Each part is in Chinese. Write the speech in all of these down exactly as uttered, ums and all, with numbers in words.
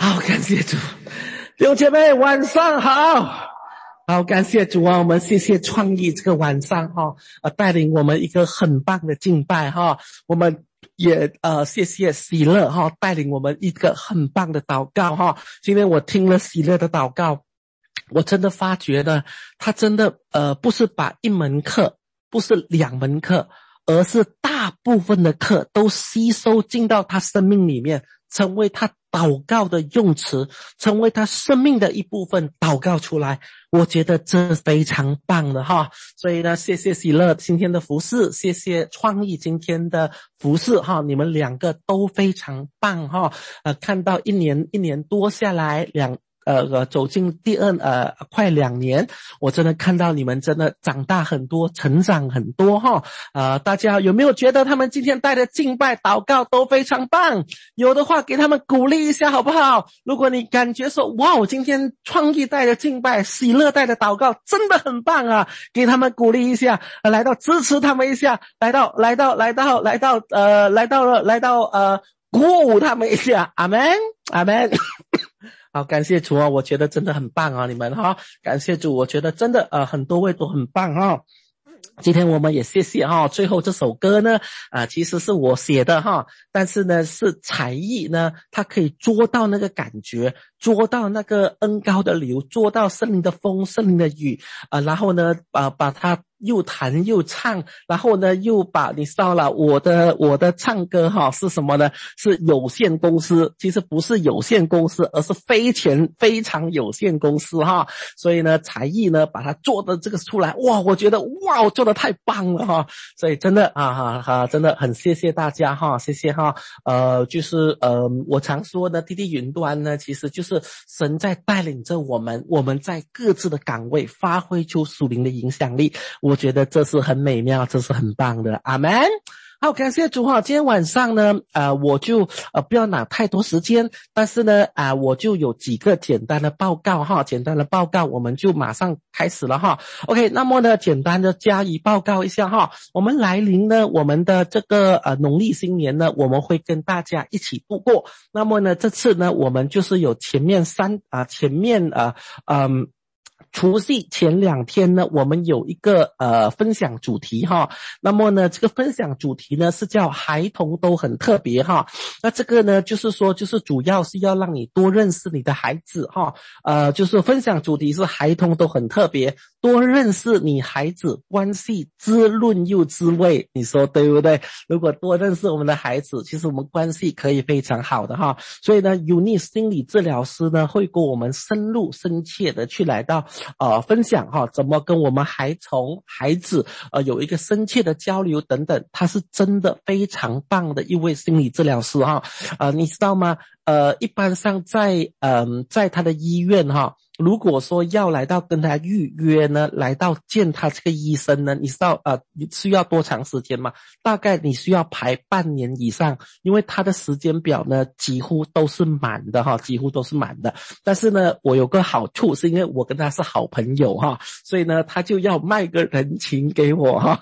好，感谢主。弟兄姐妹晚上好。好，感谢主啊，我们谢谢创意这个晚上哈、哦，呃带领我们一个很棒的敬拜哈、哦，我们也呃谢谢喜乐哈、哦，带领我们一个很棒的祷告哈、哦。今天我听了喜乐的祷告，我真的发觉呢，他真的呃不是把一门课，不是两门课，而是大部分的课都吸收进到他生命里面，成为他祷告的用词，成为他生命的一部分，祷告出来。我觉得这非常棒的哈，所以呢，谢谢喜乐今天的服事，谢谢创意今天的服事哈，你们两个都非常棒哈。呃，看到一年一年多下来，两呃走进第二呃快两年，我真的看到你们真的长大很多，成长很多哈。呃，大家有没有觉得他们今天带的敬拜祷告都非常棒？有的话给他们鼓励一下好不好？如果你感觉说哇，我今天创意带的敬拜，喜乐带的祷告真的很棒啊，给他们鼓励一下，呃、来到支持他们一下，来到来到来到来到呃来到了来到呃鼓舞他们一下，阿们阿们。好，感谢主啊，我觉得真的很棒啊，你们哈，感谢主，我觉得真的呃很多位都很棒哈。今天我们也谢谢哈，最后这首歌呢，啊、呃，其实是我写的哈，但是呢是才艺呢，它可以捉到那个感觉，捉到那个恩膏的流，捉到圣灵的风，圣灵的雨，啊、呃，然后呢，把把它又弹又唱，然后呢又把你知道了，我的我的唱歌哈是什么呢？是有限公司，其实不是有限公司，而是非常非常有限公司哈。所以呢，才艺呢把它做的这个出来，哇，我觉得哇，我做的太棒了哈。所以真的啊哈哈，真的很谢谢大家哈，谢谢哈。呃，就是呃，我常说呢，滴滴云端呢，其实就是神在带领着我们，我们在各自的岗位发挥出属灵的影响力。我觉得这是很美妙，这是很棒的，阿们。好，感谢主哈！今天晚上呢，呃，我就呃不要拿太多时间，但是呢，啊、呃，我就有几个简单的报告哈，简单的报告，我们就马上开始了哈。OK， 那么呢，简单的加以报告一下哈。我们来临呢，我们的这个呃农历新年呢，我们会跟大家一起度过。那么呢，这次呢，我们就是有前面三啊、呃，前面啊，嗯、呃。除夕前两天呢，我们有一个呃分享主题哈。那么呢，这个分享主题呢是叫孩童都很特别哈。那这个呢就是说，就是主要是要让你多认识你的孩子哈。呃，就是分享主题是孩童都很特别，多认识你孩子，关系滋润又滋味，你说对不对？如果多认识我们的孩子，其实我们关系可以非常好的哈。所以呢 ，Uni 心理治疗师呢会跟我们深入深切的去来到。呃，分享哈，怎么跟我们孩童孩子呃有一个深切的交流等等，他是真的非常棒的一位心理治疗师哈。呃，你知道吗？呃，一般上在嗯、呃、在他的医院哈，如果说要来到跟他预约呢，来到见他这个医生呢，你知道呃你需要多长时间吗？大概你需要排半年以上，因为他的时间表呢几乎都是满的哈，几乎都是满的。但是呢，我有个好处是因为我跟他是好朋友哈，所以呢他就要卖个人情给我哈。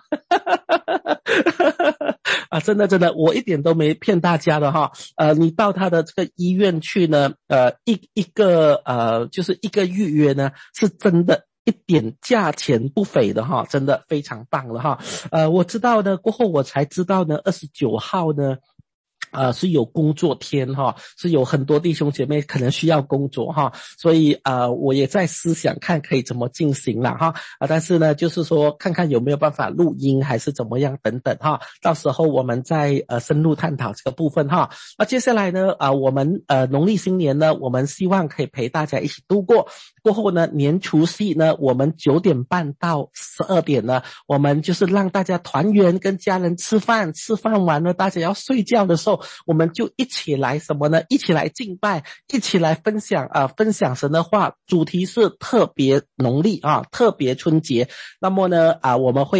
啊，真的真的，我一点都没骗大家的哈。呃，你到他的这个医院去呢，呃，一一个呃，就是一个预约呢，是真的一点价钱不菲的哈，真的非常棒了哈。呃，我知道呢，过后我才知道呢，二十九号呢。呃，是有工作天哈，是有很多弟兄姐妹可能需要工作哈，所以呃，我也在思想看可以怎么进行了哈，啊，但是呢，就是说看看有没有办法录音还是怎么样等等哈，到时候我们再呃深入探讨这个部分哈。那接下来呢，啊、呃，我们呃农历新年呢，我们希望可以陪大家一起度过。过后呢，年除夕呢，我们九点半到十二点呢，我们就是让大家团圆，跟家人吃饭，吃饭完了大家要睡觉的时候，我们就一起来什么呢？一起来敬拜，一起来分享啊、呃，分享神的话。主题是特别农历啊，特别春节。那么呢啊、呃，我们会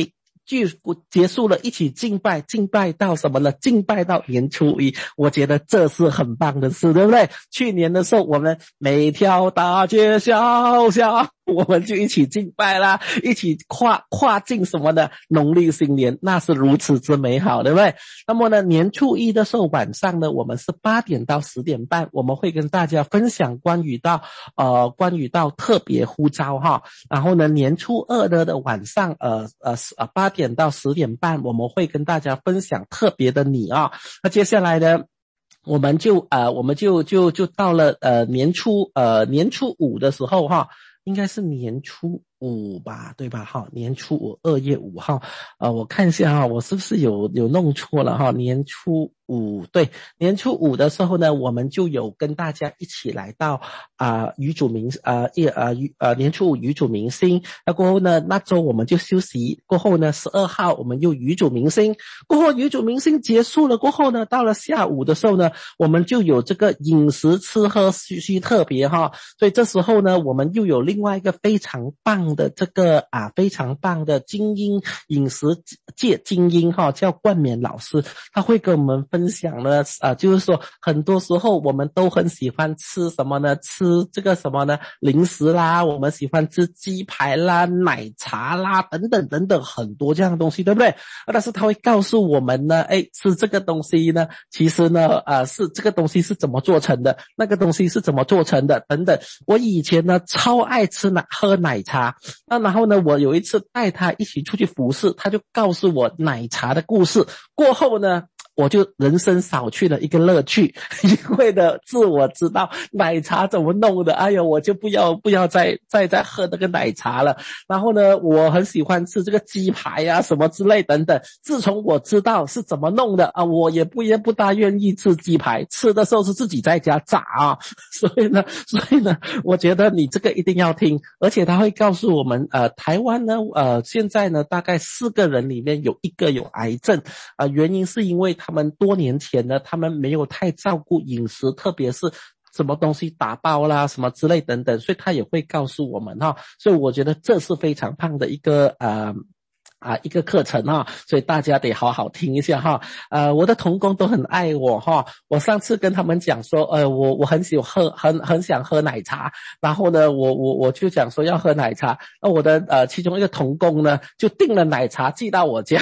聚结束了，一起敬拜，敬拜到什么呢？敬拜到年初一，我觉得这是很棒的事，对不对？去年的时候，我们每条大街小巷，我们就一起敬拜啦，一起跨跨进什么呢？农历新年，那是如此之美好，对不对？那么呢，年初一的时候晚上呢，我们是八点到十点半，我们会跟大家分享关于到呃关于到特别呼召哈。然后呢，年初二的的晚上，呃呃呃八点到十点半，我们会跟大家分享特别的你啊。那接下来呢，我们就呃我们就就就到了呃年初呃年初五的时候哈，应该是年初五吧，对吧？哈，年初五，二月五号，呃，我看一下哈，我是不是有有弄错了哈？年初五，对，年初五的时候呢，我们就有跟大家一起来到啊语主明啊一呃呃年初五语主明星，那过后呢，那周我们就休息，过后呢，十二号我们又语主明星，过后语主明星结束了过后呢，到了下午的时候呢，我们就有这个饮食吃喝需需特别哈，所以这时候呢，我们又有另外一个非常棒的这个啊非常棒的精英饮食界精英哈，叫冠冕老师，他会跟我们分享呢啊，就是说很多时候我们都很喜欢吃什么呢？吃这个什么呢？零食啦，我们喜欢吃鸡排啦、奶茶啦等等等等很多这样的东西，对不对？但是他会告诉我们呢，哎，吃这个东西呢，其实呢啊是这个东西是怎么做成的，那个东西是怎么做成的等等。我以前呢超爱吃奶喝奶茶，那然后呢，我有一次带他一起出去服侍，他就告诉我奶茶的故事。过后呢，我就人生少去了一个乐趣，因为呢，自我知道奶茶怎么弄的，哎呦，我就不要不要再再再喝那个奶茶了。然后呢，我很喜欢吃这个鸡排啊什么之类等等。自从我知道是怎么弄的啊，我也不也不大愿意吃鸡排，吃的时候是自己在家炸啊。所以呢，所以呢，我觉得你这个一定要听，而且他会告诉我们，呃，台湾呢，呃，现在呢，大概四个人里面有一个有癌症，啊、呃，原因是因为他们多年前呢，他们没有太照顾饮食，特别是什么东西打包啦，什么之类等等，所以他也会告诉我们哈，所以我觉得这是非常棒的一个呃。啊，一个课程哈，所以大家得好好听一下哈。呃，我的同工都很爱我哈。我上次跟他们讲说，呃，我我很喜欢喝，很很想喝奶茶，然后呢，我我我就讲说要喝奶茶。那我的呃其中一个同工呢，就订了奶茶寄到我家。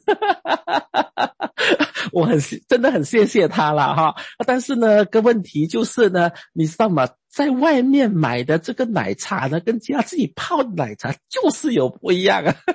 我很真的很谢谢他了哈，但是呢，个问题就是呢，你知道吗？在外面买的这个奶茶呢，跟家自己泡的奶茶就是有不一样啊。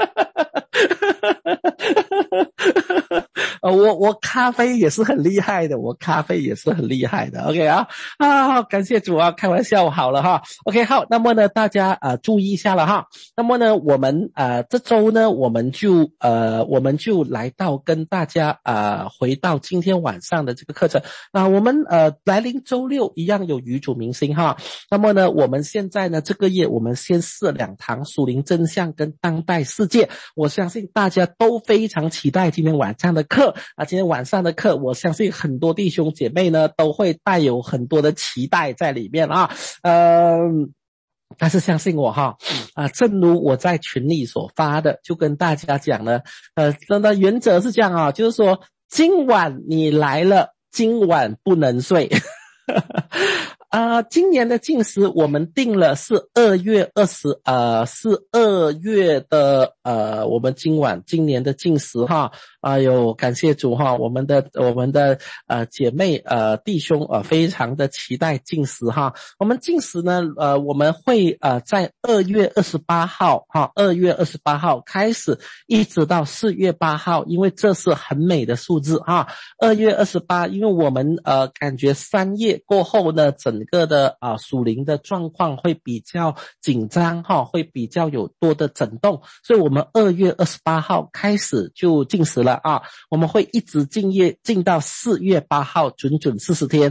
呃，我我咖啡也是很厉害的，我咖啡也是很厉害的 ，OK 啊啊，感谢主啊，开玩笑好了哈 ，OK 好，那么呢，大家呃注意一下了哈，那么呢，我们呃这周呢，我们就呃我们就来到跟大家呃回到今天晚上的这个课程，那我们呃来临周六一样有语主明星哈，那么呢，我们现在呢这个月我们先试两堂属灵真相跟当代世界，我相信大家都非常期待今天晚上的课啊，今天晚上的课，我相信很多弟兄姐妹呢都会带有很多的期待在里面啊，嗯。但是相信我哈，啊，正如我在群里所发的，就跟大家讲了，呃，真的原则是这样啊，就是说今晚你来了，今晚不能睡。啊、呃，今年的禁食我们定了是二月二十，呃，是二月的，呃，我们今晚今年的禁食哈，哎呦，感谢主哈，我们的我们的呃姐妹呃弟兄呃非常的期待禁食哈，我们禁食呢，呃，我们会呃在二月二十八号哈，二月二十八号开始，一直到四月八号，因为这是很美的数字哈，二月二十八，因为我们呃感觉三月过后呢，整个的啊属灵的状况会比较紧张哈，会比较有多的震动，所以我们二月二十八号开始就禁食了啊，我们会一直敬业进到四月八号，准准四十天。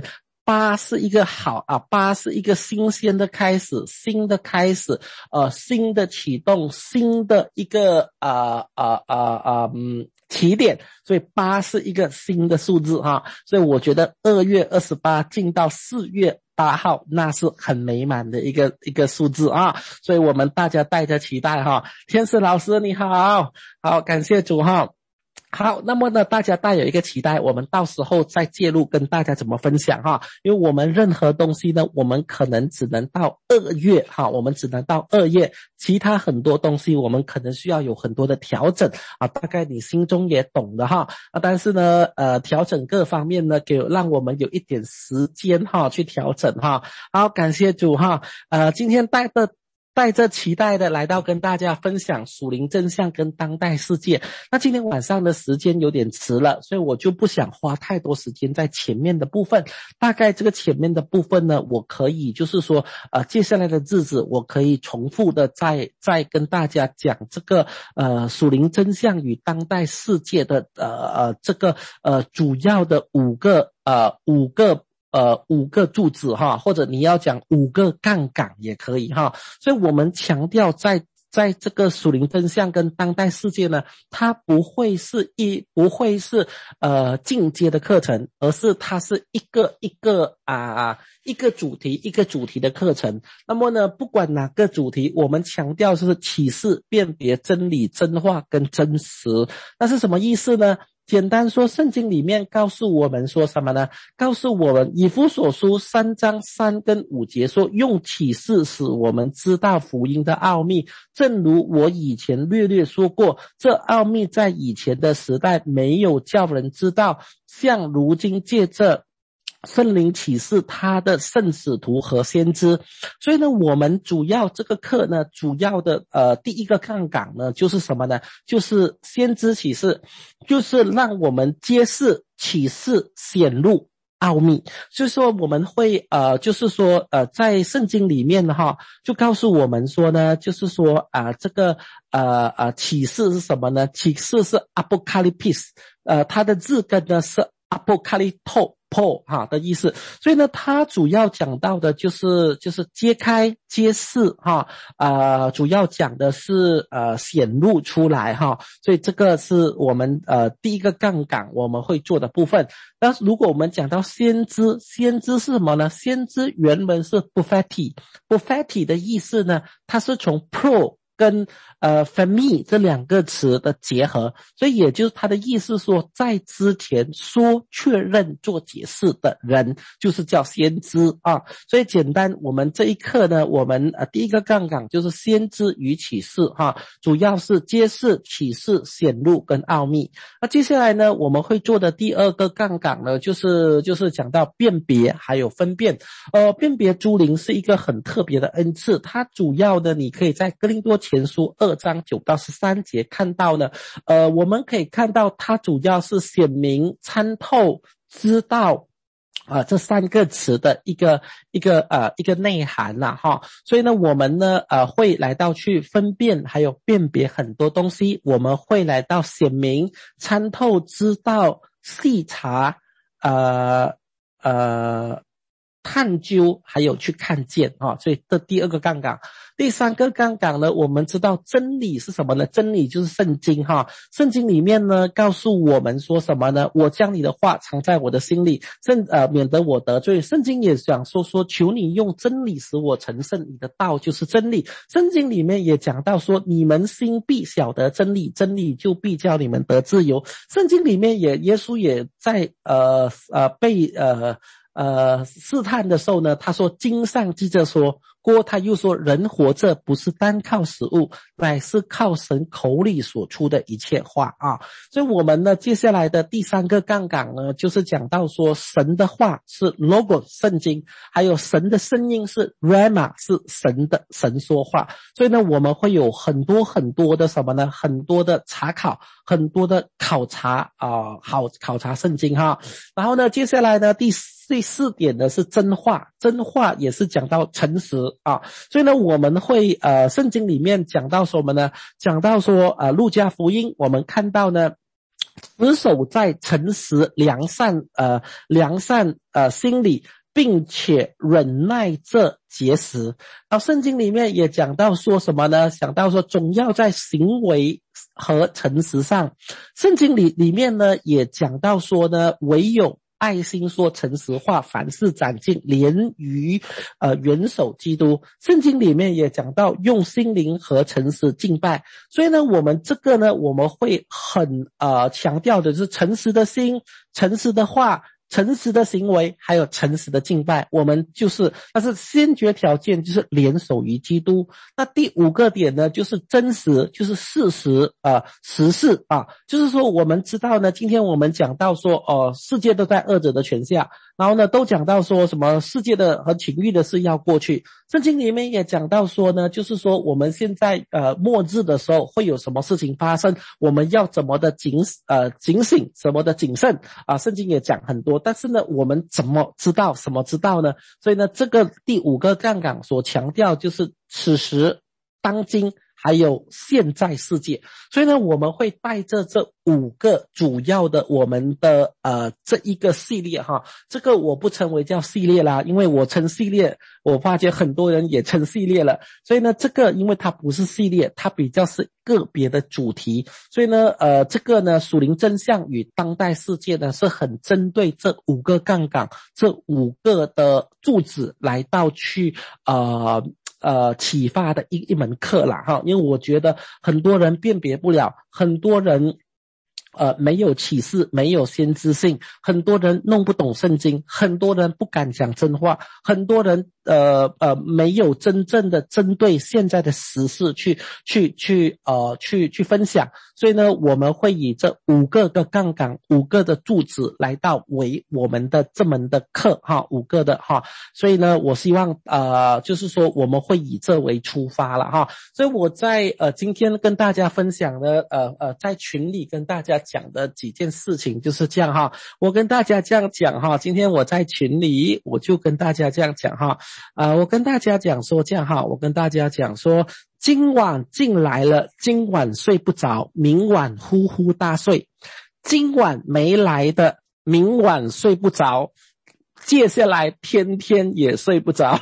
八是一个好啊，八是一个新鲜的开始，新的开始，呃，新的启动，新的一个呃呃呃呃嗯起点，所以八是一个新的数字哈，所以我觉得二月二十八进到四月八号，那是很美满的一个一个数字啊，所以我们大家带着期待哈。天使老师你好，好，感谢主哈。好，那么呢，大家带有一个期待，我们到时候再介入跟大家怎么分享哈，因为我们任何东西呢，我们可能只能到二月哈，我们只能到二月，其他很多东西我们可能需要有很多的调整啊，大概你心中也懂的哈啊，但是呢，呃，调整各方面呢，给让我们有一点时间哈去调整哈。好，感谢主哈，呃，今天带的。带着期待的来到跟大家分享属灵真相跟当代世界。那今天晚上的时间有点迟了，所以我就不想花太多时间在前面的部分。大概这个前面的部分呢，我可以就是说呃接下来的日子我可以重复的再再跟大家讲这个呃属灵真相与当代世界的呃呃这个呃主要的五个呃五个呃，五个柱子哈，或者你要讲五个杠杆也可以哈。所以我们强调在在这个属灵真相跟当代世界呢，它不会是一不会是呃进阶的课程，而是它是一个一个啊一个主题一个主题的课程。那么呢，不管哪个主题，我们强调是启示、辨别、真理、真话跟真实。那是什么意思呢？简单说，圣经里面告诉我们说什么呢？告诉我们以弗所书三章三跟五节说，用启示使我们知道福音的奥秘，正如我以前略略说过，这奥秘在以前的时代没有叫人知道，像如今借着圣灵启示他的圣使徒和先知。所以呢，我们主要这个课呢，主要的呃第一个杠杆呢就是什么呢？就是先知启示，就是让我们揭示启示显露奥秘。所以说我们会呃就是说呃在圣经里面哈，就告诉我们说呢，就是说啊、呃、这个呃呃启示是什么呢？启示是 apocalypse， 呃它的字根呢是 apocalypto破哈的意思，所以呢，它主要讲到的就是就是揭开、揭示哈，呃，主要讲的是呃显露出来哈，所以这个是我们呃第一个杠杆我们会做的部分。但是如果我们讲到先知，先知是什么呢？先知原文是 prophetic，prophetic 的意思呢，它是从 pro。跟呃 femi 这两个词的结合，所以也就是他的意思说，在之前说确认做解释的人就是叫先知啊。所以简单，我们这一课呢，我们呃第一个杠杆就是先知与启示哈，主要是揭示、启示、显露跟奥秘。那接下来呢，我们会做的第二个杠杆呢，就是就是讲到辨别还有分辨。呃，辨别诸灵是一个很特别的恩赐，它主要的你可以在哥林多前书二章九到十三节看到呢，呃，我们可以看到它主要是显明、参透、知道啊、呃、这三个词的一个一个呃一个内涵啦哈。所以呢，我们呢呃会来到去分辨还有辨别很多东西，我们会来到显明、参透、知道、细查，呃呃。探究还有去看见啊，所以这第二个杠杆。第三个杠杆呢，我们知道真理是什么呢？真理就是圣经哈。圣经里面呢告诉我们说什么呢？我将你的话藏在我的心里，甚呃免得我得罪。圣经也讲说说求你用真理使我成圣，你的道就是真理。圣经里面也讲到说你们心必晓得真理，真理就必叫你们得自由。圣经里面也耶稣也在呃呃被呃呃试探的时候呢，他说经上记着说过，他又说人活着不是单靠食物，乃是靠神口里所出的一切话啊。所以我们呢接下来的第三个杠杆呢，就是讲到说神的话是 logos 圣经，还有神的声音是 rhema 是神的神说话。所以呢我们会有很多很多的什么呢，很多的查考，很多的考察啊、呃，好考察圣经哈。然后呢接下来呢第第四点呢是真话，真话也是讲到诚实啊，所以呢我们会呃圣经里面讲到什么呢？讲到说呃路加福音，我们看到呢持守在诚实良善呃良善呃心里并且忍耐着节食。然后圣经里面也讲到说什么呢？讲到说总要在行为和诚实上。圣经里里面呢也讲到说呢，唯有爱心说诚实话，凡事长进，连于呃元首基督。圣经里面也讲到用心灵和诚实敬拜。所以呢，我们这个呢，我们会很呃强调的是诚实的心、诚实的话、诚实的行为，还有诚实的敬拜。我们就是，但是先决条件就是联手于基督。那第五个点呢，就是真实，就是事实啊、呃，实事啊，就是说我们知道呢，今天我们讲到说，哦、呃，世界都在恶者的权下，然后呢，都讲到说什么世界的和情欲的事要过去。圣经里面也讲到说呢，就是说我们现在呃末日的时候会有什么事情发生，我们要怎么的警呃警醒，什么的谨慎啊、呃，圣经也讲很多。但是呢，我们怎么知道？什么知道呢？所以呢，这个第五个杠杆所强调就是此时、当今还有现在世界。所以呢，我们会带着这五个主要的我们的呃这一个系列哈，这个我不称为叫系列啦，因为我称系列，我发觉很多人也称系列了。所以呢，这个因为它不是系列，它比较是个别的主题。所以呢，呃，这个呢，属灵真相与当代世界呢，是很针对这五个杠杆、这五个的柱子来到去呃。呃，启发的一一门课啦哈，因为我觉得很多人辨别不了，很多人呃没有启示，没有先知性，很多人弄不懂圣经，很多人不敢讲真话，很多人呃呃没有真正的针对现在的时事去去去呃去去分享。所以呢，我们会以这五个的杠杆、五个的柱子来到为我们的这门的课哈，五个的哈。所以呢，我希望呃就是说我们会以这为出发了哈。所以我在呃今天跟大家分享的呃呃在群里跟大家讲的几件事情就是这样哈。我跟大家这样讲哈，今天我在群里我就跟大家这样讲哈。呃我跟大家讲说这样哈，我跟大家讲说今晚进来了，今晚睡不着，明晚呼呼大睡。今晚没来的，明晚睡不着，接下来天天也睡不着。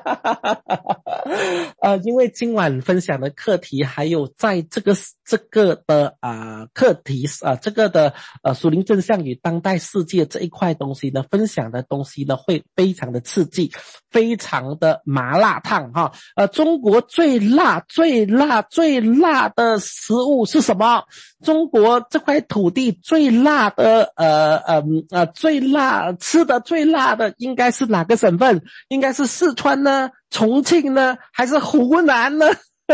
呃，因为今晚分享的课题，还有在这个这个的啊、呃、课题啊、呃、这个的呃属灵真相与当代世界这一块东西呢，分享的东西呢会非常的刺激，非常的麻辣烫哈。呃，中国最辣、最辣、最辣的食物是什么？中国这块土地最辣的呃呃呃最辣吃的最辣的应该是哪个省份？应该是四川呢？重庆呢？还是湖南呢？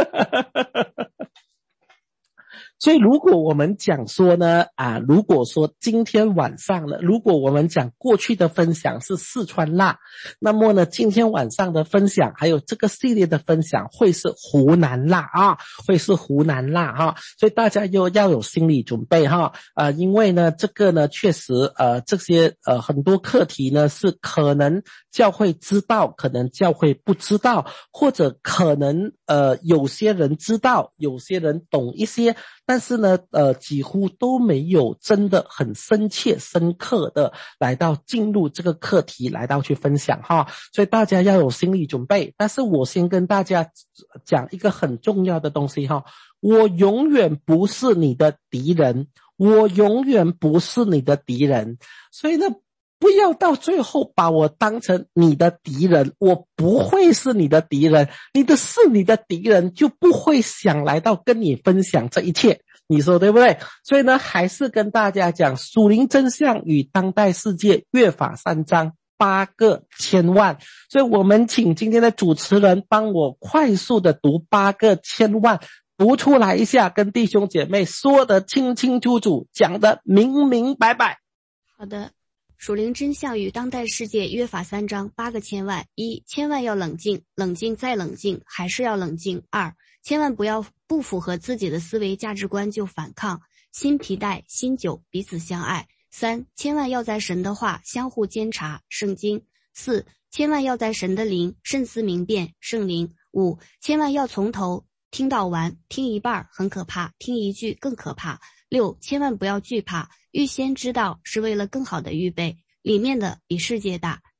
所以如果我们讲说呢啊，如果说今天晚上呢，如果我们讲过去的分享是四川辣，那么呢今天晚上的分享还有这个系列的分享会是湖南辣啊，会是湖南辣哈。所以大家又要有心理准备哈。呃因为呢这个呢确实呃这些呃很多课题呢是可能教会知道，可能教会不知道，或者可能呃有些人知道，有些人懂一些，但是呢呃几乎都没有真的很深切深刻的来到进入这个课题来到去分享哈。所以大家要有心理准备。但是我先跟大家讲一个很重要的东西哈，我永远不是你的敌人，我永远不是你的敌人。所以呢不要到最后把我当成你的敌人，我不会是你的敌人，你的是你的敌人就不会想来到跟你分享这一切，你说对不对？所以呢还是跟大家讲属灵真相与当代世界约法三章八个千万。所以我们请今天的主持人帮我快速的读八个千万，读出来一下，跟弟兄姐妹说得清清楚楚，讲得明明白白。 好的，属灵真相与当代世界约法三章八个千万：一、千万要冷静，冷静再冷静，还是要冷静；二、千万不要不符合自己的思维价值观就反抗，新皮带新酒彼此相爱；三、千万要在神的话相互监察，圣经；四、千万要在神的灵慎思明辨，圣灵；五、千万要从头听到完，听一半很可怕，听一句更可怕；六、千万不要惧怕，预先知道是为了更好的预备，里面的比世界大；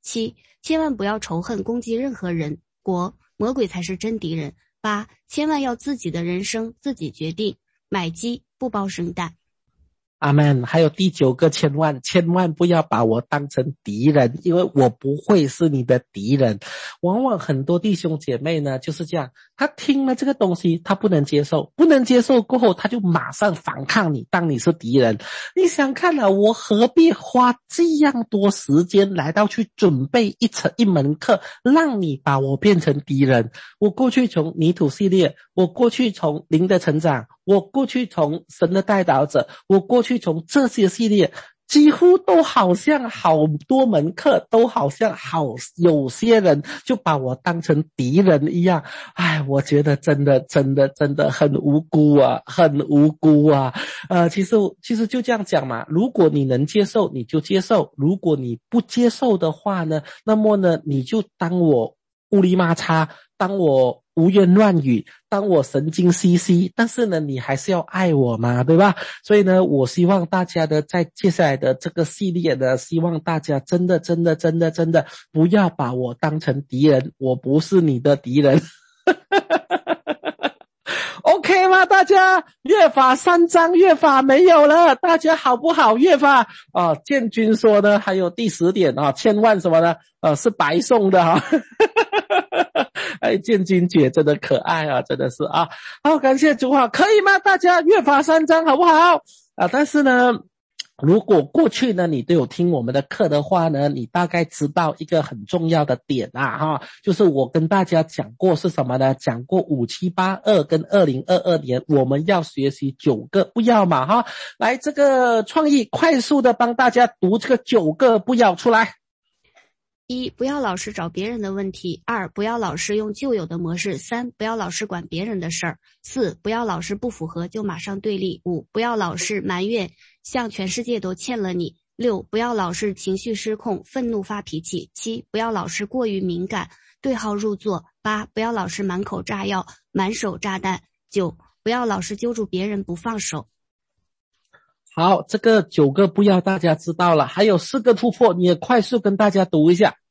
七，千万不要仇恨攻击任何人国，魔鬼才是真敌人。八，千万要自己的人生自己决定，买鸡不包生蛋。 阿们。还有第九个，千万千万不要把我当成敌人，因为我不会是你的敌人。往往很多弟兄姐妹呢就是这样，他听了这个东西他不能接受，不能接受过后他就马上反抗你，当你是敌人。你想看了，我何必花这样多时间来到去准备一层一门课，让你把我变成敌人？我过去从泥土系列，我过去从灵的成长，我过去从神的代祷者，我过去从这些系列，几乎都好像好多门课，都好像好有些人就把我当成敌人一样。哎，我觉得真的真的真的很无辜啊，很无辜啊。呃，其实其实就这样讲嘛，如果你能接受你就接受，如果你不接受的话呢，那么呢你就当我乌里麻叉，当我胡言乱语，当我神经兮兮，但是呢你还是要爱我嘛，对吧？所以呢我希望大家的在接下来的这个系列呢，希望大家真的真的真的真的不要把我当成敌人，我不是你的敌人。OK 吗？大家约法三章，约法没有了，大家好不好？约法啊，建军说呢，还有第十点啊，千万什么呢？呃，是白送的哈。哎，建军姐真的可爱啊，真的是啊。好，感谢主啊，可以吗？大家约法三章好不好？啊，但是呢，如果过去呢你都有听我们的课的话呢，你大概知道一个很重要的点啊哈，就是我跟大家讲过是什么呢？讲过五七八二跟二零二二年我们要学习九个不要嘛哈。来，这个创意快速的帮大家读这个九个不要出来。 一，不要老是找别人的问题。二，不要老是用旧有的模式。三，不要老是管别人的事儿。四，不要老是不符合就马上对立。五，不要老是埋怨，像全世界都欠了你。六，不要老是情绪失控，愤怒发脾气。七，不要老是过于敏感，对号入座。八，不要老是满口炸药，满手炸弹。九，不要老是揪住别人不放手。 好，这个九个不要大家知道了，还有四个突破，你也快速跟大家读一下。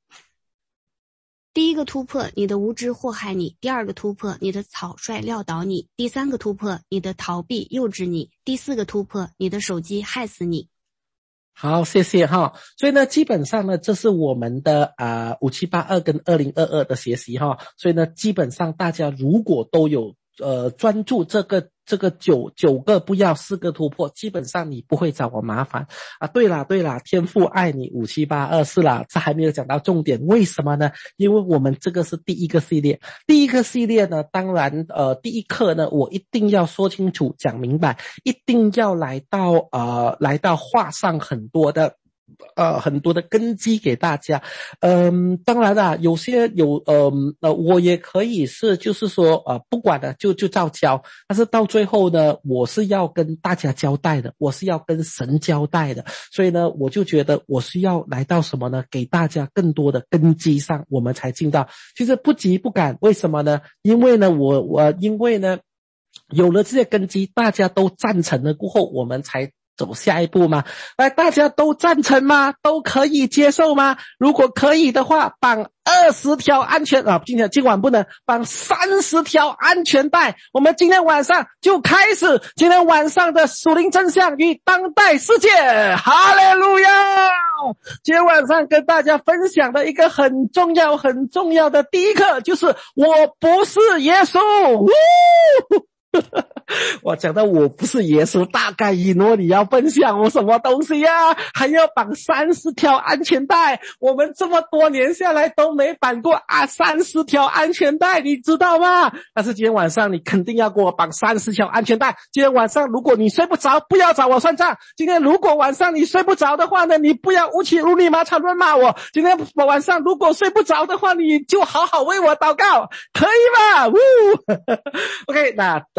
第一个突破，你的无知祸害你；第二个突破，你的草率撂倒你；第三个突破，你的逃避幼稚你；第四个突破，你的手机害死你。 好，谢谢哈。所以呢，基本上呢，这是我们的啊五七八二跟二零二二的学习哈。所以呢，基本上大家如果都有呃专注这个这个九九个不要四个突破，基本上你不会找我麻烦啊。对啦对啦，天父爱你五七八二是啦，这还没有讲到重点，为什么呢？因为我们这个是第一个系列，第一个系列呢，当然呃第一课呢，我一定要说清楚讲明白，一定要来到呃来到画上很多的呃很多的根基给大家。嗯，当然啦，有些有呃呃我也可以是就是说呃不管了就就照教，但是到最后呢，我是要跟大家交代的，我是要跟神交代的，所以呢我就觉得我需要来到什么呢？给大家更多的根基上，我们才进到其实不急不赶。为什么呢？因为呢我我因为呢有了这些根基，大家都赞成了过后，我们才走下一步吗？来，大家都赞成吗？都可以接受吗？如果可以的话，绑二十条安全啊，今天今晚不能绑三十条安全带。我们今天晚上就开始今天晚上的属灵真相与当代世界。哈利路亚！今天晚上跟大家分享的一个很重要很重要的第一课，就是我不是耶稣。呜我讲到我不是耶稣，大概以诺你要分享我什么东西呀、啊？还要绑三十条安全带，我们这么多年下来都没绑过啊三十条安全带，你知道吗？但是今天晚上你肯定要给我绑三十条安全带。今天晚上如果你睡不着，不要找我算账。今天如果晚上你睡不着的话呢，你不要乌起乌里麻叉乱骂我。今天晚上如果睡不着的话，你就好好为我祷告，可以吗？呜OK， 那呃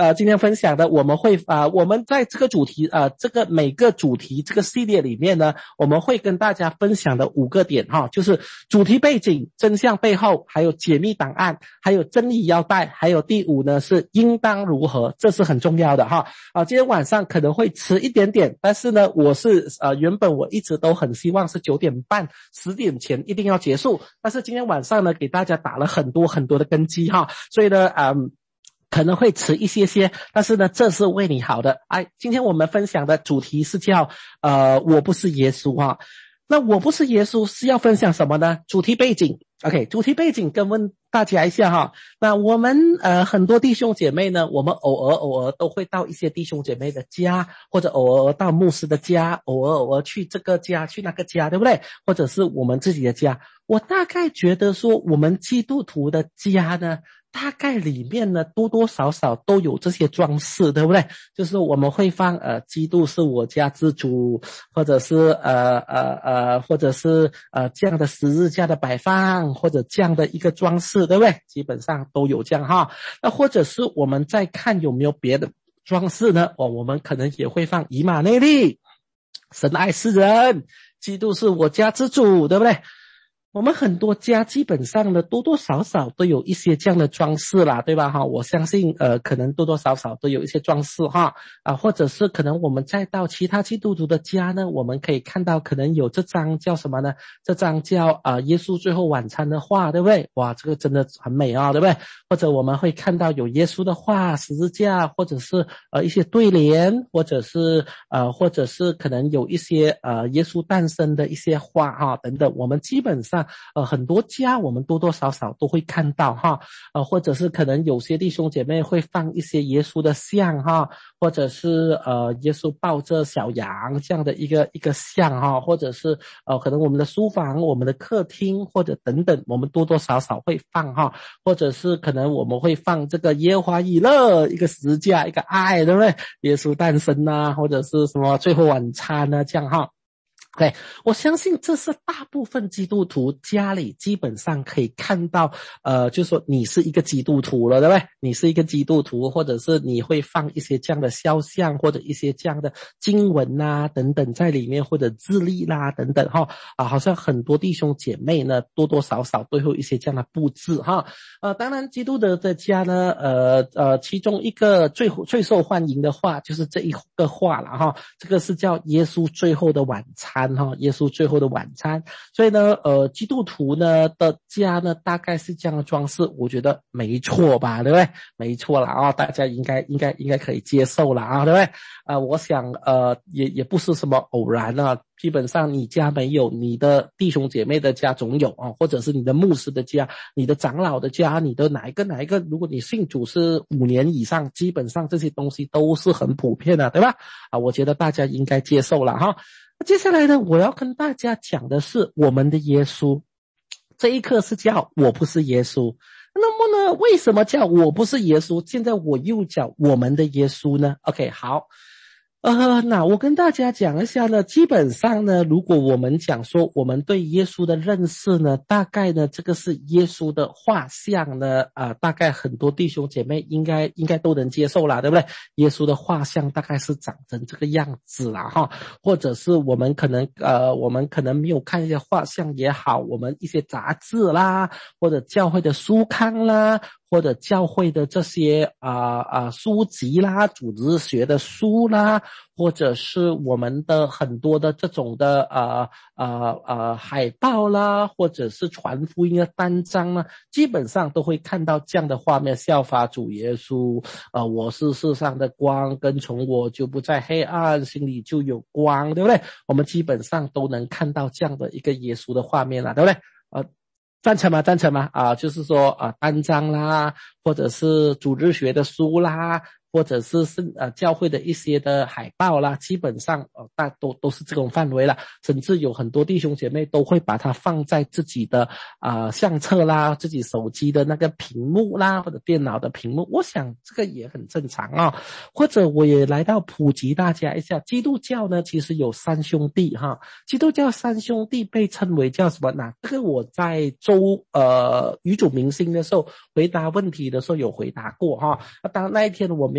呃今天分享的，我们会啊、呃、我们在这个主题呃这个每个主题这个系列里面呢，我们会跟大家分享的五个点哈，就是主题背景、真相背后，还有解密档案，还有真理腰带，还有第五呢是应当如何，这是很重要的哈。啊，今天晚上可能会迟一点点，但是呢，我是呃原本我一直都很希望是九点半、十点前一定要结束，但是今天晚上呢，给大家打了很多很多的根基哈，所以呢，嗯。可能会迟一些些，但是呢，这是为你好的。哎，今天我们分享的主题是叫呃，我不是耶稣哈。那我不是耶稣是要分享什么呢？主题背景 ，OK， 主题背景跟问大家一下哈。那我们呃很多弟兄姐妹呢，我们偶尔偶尔都会到一些弟兄姐妹的家，或者偶尔到牧师的家，偶尔偶尔去这个家去那个家，对不对？或者是我们自己的家。我大概觉得说，我们基督徒的家呢，大概里面呢多多少少都有这些装饰，对不对？就是我们会放呃基督是我家之主，或者是呃呃呃或者是呃这样的十字架的摆放，或者这样的一个装饰，对不对？基本上都有这样哈。那或者是我们再看有没有别的装饰呢？哦，我们可能也会放以马内利，神爱世人，基督是我家之主，对不对？我们很多家基本上呢，多多少少都有一些这样的装饰啦，对吧哈？我相信呃，可能多多少少都有一些装饰哈啊，或者是可能我们再到其他基督徒的家呢，我们可以看到可能有这张叫什么呢？这张叫啊、呃、耶稣最后晚餐的画，对不对？哇，这个真的很美啊，对不对？或者我们会看到有耶稣的画、十字架，或者是呃一些对联，或者是呃或者是可能有一些呃耶稣诞生的一些画哈等等，我们基本上。呃，很多家我们多多少少都会看到哈，呃，或者是可能有些弟兄姐妹会放一些耶稣的像哈，或者是呃耶稣抱着小羊这样的一个一个像哈，或者是呃可能我们的书房、我们的客厅或者等等，我们多多少少会放哈，或者是可能我们会放这个耶和华以勒一个十字架一个爱，对不对？耶稣诞生啊，或者是什么最后晚餐啊这样哈。对，我相信这是大部分基督徒家里基本上可以看到，呃，就是说你是一个基督徒了，对不对？你是一个基督徒，或者是你会放一些这样的肖像，或者一些这样的经文啊等等在里面，或者字例啦等等哈啊，好像很多弟兄姐妹呢多多少少都有一些这样的布置哈。呃，当然基督的家呢，呃呃，其中一个最最受欢迎的画就是这一个画了哈，这个是叫耶稣最后的晚餐。耶稣最后的晚餐，所以呢，呃，基督徒呢的家呢，大概是这样的装饰，我觉得没错吧，对不对？没错啦啊、哦，大家应该应该应该可以接受了啊，对不对？呃，我想呃，也也不是什么偶然啊，基本上你家没有，你的弟兄姐妹的家总有啊，或者是你的牧师的家、你的长老的家、你的哪一个哪一个，如果你信主是五年以上，基本上这些东西都是很普遍的，对吧？啊，我觉得大家应该接受了哈。接下来呢，我要跟大家讲的是我们的耶稣。这一课是叫我不是耶稣。那么呢，为什么叫我不是耶稣？现在我又讲我们的耶稣呢 ？OK， 好。呃，那我跟大家讲一下呢，基本上呢，如果我们讲说我们对耶稣的认识呢，大概呢，这个是耶稣的画像呢，啊、呃，大概很多弟兄姐妹应该应该都能接受啦，对不对？耶稣的画像大概是长成这个样子啦，哈，或者是我们可能呃，我们可能没有看一些画像也好，我们一些杂志啦，或者教会的书刊啦。或者教会的这些啊啊、呃呃、书籍啦，组织学的书啦，或者是我们的很多的这种的呃呃呃海报啦，或者是传福音的单张呢，基本上都会看到这样的画面，效法主耶稣，呃，我是世上的光，跟从我就不在黑暗，心里就有光，对不对？我们基本上都能看到这样的一个耶稣的画面了，对不对？呃。赞成吗？赞成吗？啊，就是说啊，单张啦，或者是组织学的书啦，或者是是呃教会的一些的海报啦，基本上呃大都都是这种范围啦，甚至有很多弟兄姐妹都会把它放在自己的啊、呃、相册啦，自己手机的那个屏幕啦，或者电脑的屏幕，我想这个也很正常啊、哦。或者我也来到普及大家一下，基督教呢其实有三兄弟哈，基督教三兄弟被称为叫什么呢？这个我在周呃语主明星的时候回答问题的时候有回答过哈。当那一天我没有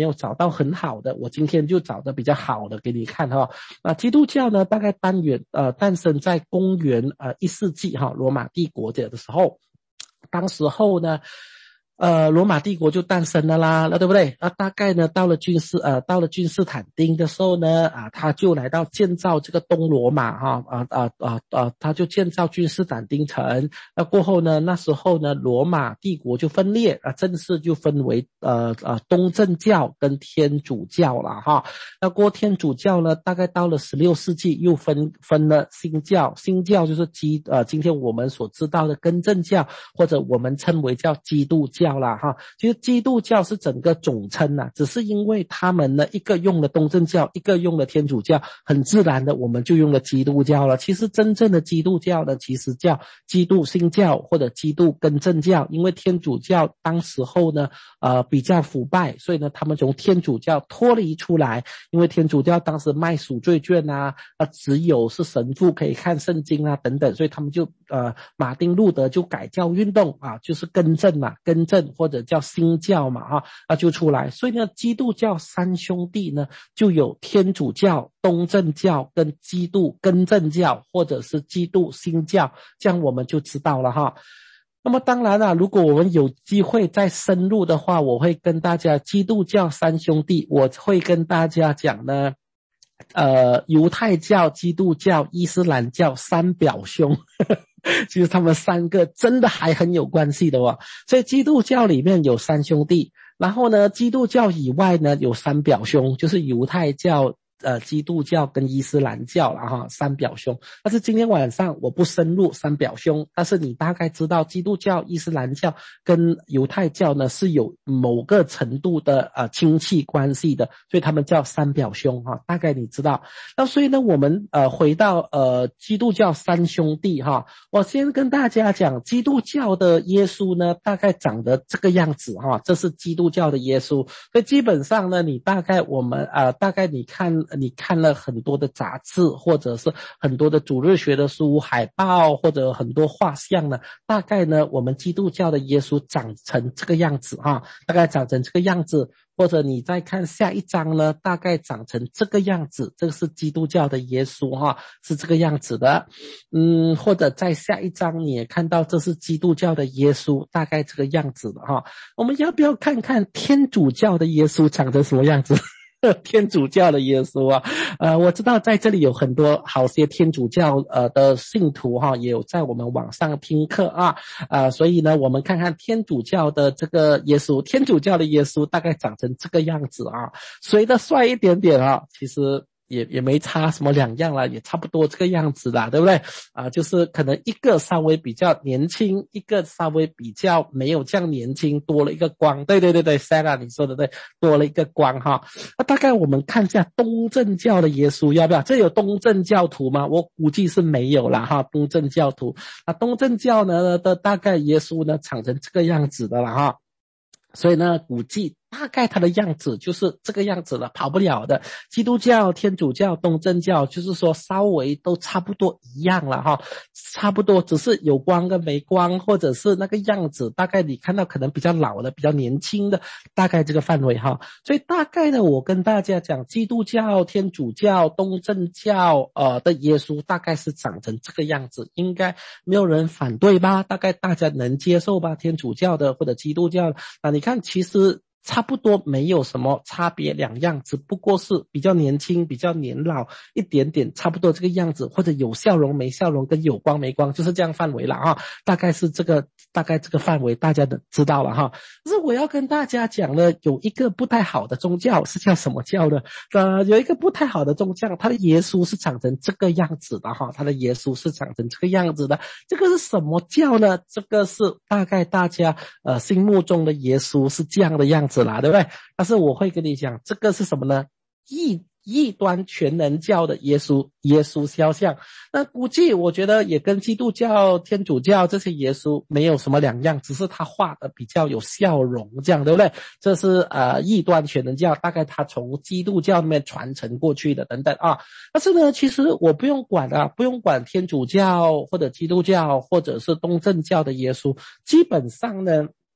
有找到很好的，我今天就找的比较好的给你看哈。啊，基督教呢大概诞元呃诞生在公元呃一世纪哈，罗马帝国的时候，当时候呢。呃，罗马帝国就诞生了啦，那对不对？啊，大概呢，到了君士呃，到了君士坦丁的时候呢，啊，他就来到建造这个东罗马哈，啊啊啊啊，他就建造君士坦丁城。那过后呢，那时候呢，罗马帝国就分裂啊，正式就分为呃呃东正教跟天主教了哈。那过天主教呢，大概到了十六世纪又分分了新教，新教就是基呃今天我们所知道的更正教，或者我们称为叫基督教。啦哈，其实基督教是整个总称呐、啊，只是因为他们呢一个用了东正教，一个用了天主教，很自然的我们就用了基督教了。其实真正的基督教呢，其实叫基督新教或者基督更正教，因为天主教当时候呢呃比较腐败，所以呢他们从天主教脱离出来，因为天主教当时卖赎罪券啊，呃只有是神父可以看圣经啊等等，所以他们就呃马丁路德就改教运动啊，就是更正嘛，更正。或者叫新教嘛哈，那就出来。所以呢，基督教三兄弟呢，就有天主教、东正教跟基督更正教，或者是基督新教，这样我们就知道了哈。那么当然了，如果我们有机会再深入的话，我会跟大家基督教三兄弟，我会跟大家讲呢。呃，犹太教、基督教、伊斯兰教三表兄，呵呵，其实他们三个真的还很有关系的哦。所以基督教里面有三兄弟，然后呢，基督教以外呢有三表兄，就是犹太教、呃，基督教跟伊斯兰教了哈，三表兄。但是今天晚上我不深入三表兄，但是你大概知道基督教、伊斯兰教跟犹太教呢是有某个程度的呃亲戚关系的，所以他们叫三表兄哈，大概你知道。那所以呢，我们呃回到呃基督教三兄弟哈，我先跟大家讲，基督教的耶稣呢大概长得这个样子哈，这是基督教的耶稣。所以基本上呢，你大概我们呃大概你看。你看了很多的杂志，或者是很多的主日学的书海报，或者很多画像呢，大概呢我们基督教的耶稣长成这个样子哈，大概长成这个样子，或者你再看下一章呢，大概长成这个样子，这个是基督教的耶稣哈，是这个样子的。嗯，或者在下一章你也看到这是基督教的耶稣，大概这个样子的哈。我们要不要看看天主教的耶稣长成什么样子？天主教的耶稣啊，呃，我知道在这里有很多好些天主教呃的信徒哈，也有在我们网上听课啊，啊、呃，所以呢，我们看看天主教的这个耶稣，天主教的耶稣大概长成这个样子啊，谁的帅一点点啊？其实。也也没差什么两样啦，也差不多这个样子啦，对不对？啊，就是可能一个稍微比较年轻，一个稍微比较没有这样年轻，多了一个光。对对对对 Sarah 你说的对，多了一个光哈。那大概我们看一下东正教的耶稣要不要？这有东正教徒吗？我估计是没有啦哈，东正教徒。那东正教呢的大概耶稣呢长成这个样子的啦哈。所以呢，估计大概它的样子就是这个样子了，跑不了的。基督教、天主教、东正教，就是说稍微都差不多一样了哈，差不多只是有光跟没光，或者是那个样子，大概你看到可能比较老的、比较年轻的，大概这个范围哈。所以大概呢，我跟大家讲，基督教、天主教、东正教呃的耶稣大概是长成这个样子，应该没有人反对吧？大概大家能接受吧？天主教的或者基督教的，那你看其实。差不多没有什么差别两样，只不过是比较年轻比较年老一点点，差不多这个样子，或者有笑容没笑容跟有光没光就是这样范围了哈，大概是这个大概这个范围大家都知道了哈。可是我要跟大家讲呢，有一个不太好的宗教是叫什么教呢？呃，有一个不太好的宗教，他的耶稣是长成这个样子的哈，他的耶稣是长成这个样子的，这个是什么教呢？这个是大概大家呃心目中的耶稣是这样的样子啦，对不对？但是我会跟你讲，这个是什么呢？异异端全能教的耶稣，耶稣肖像。那估计我觉得也跟基督教、天主教这些耶稣没有什么两样，只是他画的比较有笑容，这样对不对？这是呃异端全能教，大概他从基督教那边传承过去的等等啊。但是呢，其实我不用管啊，不用管天主教或者基督教或者是东正教的耶稣，基本上呢。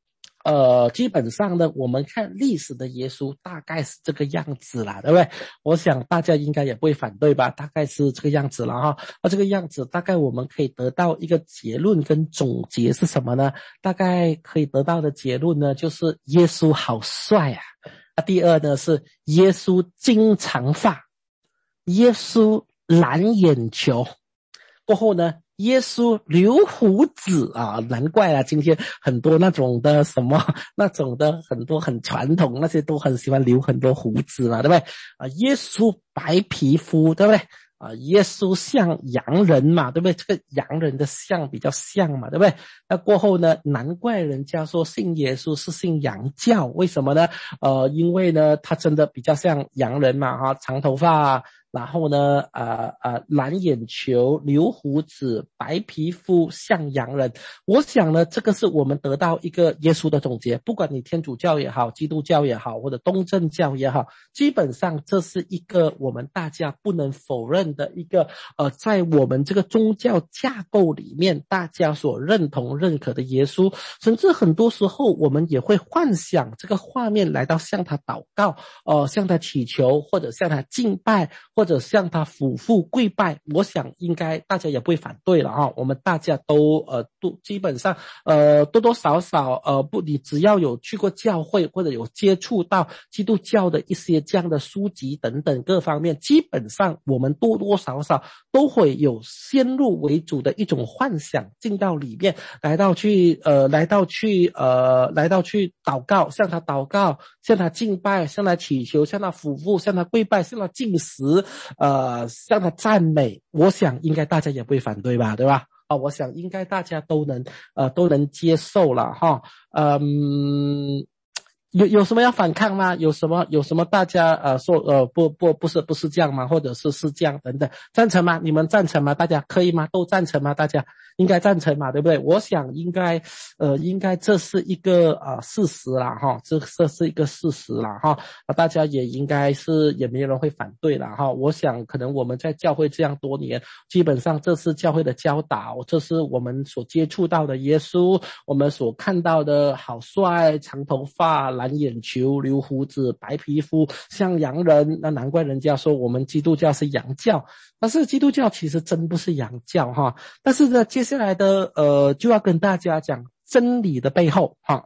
呃，基本上呢，我们看历史的耶稣大概是这个样子啦，对不对？我想大家应该也不会反对吧？大概是这个样子了哈。那这个样子大概我们可以得到一个结论跟总结是什么呢？大概可以得到的结论呢，就是耶稣好帅啊。那第二呢是耶稣金长发，耶稣蓝眼球，过后呢耶稣留胡子啊，难怪啊，今天很多那种的什么那种的很多很传统，那些都很喜欢留很多胡子嘛，对不对啊？耶稣白皮肤，对不对啊？耶稣像洋人嘛，对不对？这个洋人的像比较像嘛，对不对？那过后呢，难怪人家说信耶稣是信洋教，为什么呢？呃，因为呢他真的比较像洋人嘛，哈，长头发，然后呢呃呃蓝眼球，留胡子，白皮肤，像洋人。我想呢这个是我们得到一个耶稣的总结，不管你天主教也好，基督教也好，或者东正教也好，基本上这是一个我们大家不能否认的一个呃在我们这个宗教架构里面大家所认同认可的耶稣。甚至很多时候我们也会幻想这个画面来到向他祷告，呃向他祈求，或者向他敬拜，或者向他俯伏跪拜。我想应该大家也不会反对了啊，我们大家都呃都基本上呃多多少少呃不，你只要有去过教会或者有接触到基督教的一些这样的书籍等等各方面，基本上我们多多少少都会有先入为主的一种幻想进到里面，来到去呃来到去呃来到去祷告，向他祷告，向他敬拜，向他祈求，向他俯伏，向他跪拜，向他进食，呃向他赞美。我想应该大家也不会反对吧，对吧？啊，我想应该大家都能呃都能接受了哈。嗯，有有什么要反抗吗？有什么有什么大家呃说呃不不不是不是这样吗？或者是是这样等等，赞成吗？你们赞成吗？大家可以吗？都赞成吗？大家应该赞成嘛，对不对？我想应该呃应该这是一个呃事实啦哈，这这是一个事实啦哈，大家也应该是也没有人会反对啦哈。我想可能我们在教会这样多年，基本上这是教会的教导，这是我们所接触到的耶稣，我们所看到的好帅，长头发，蓝眼球，留胡子，白皮肤，像洋人。那难怪人家说我们基督教是洋教，但是基督教其实真不是洋教哈。但是呢接下来的呃就要跟大家讲真理的背后哈。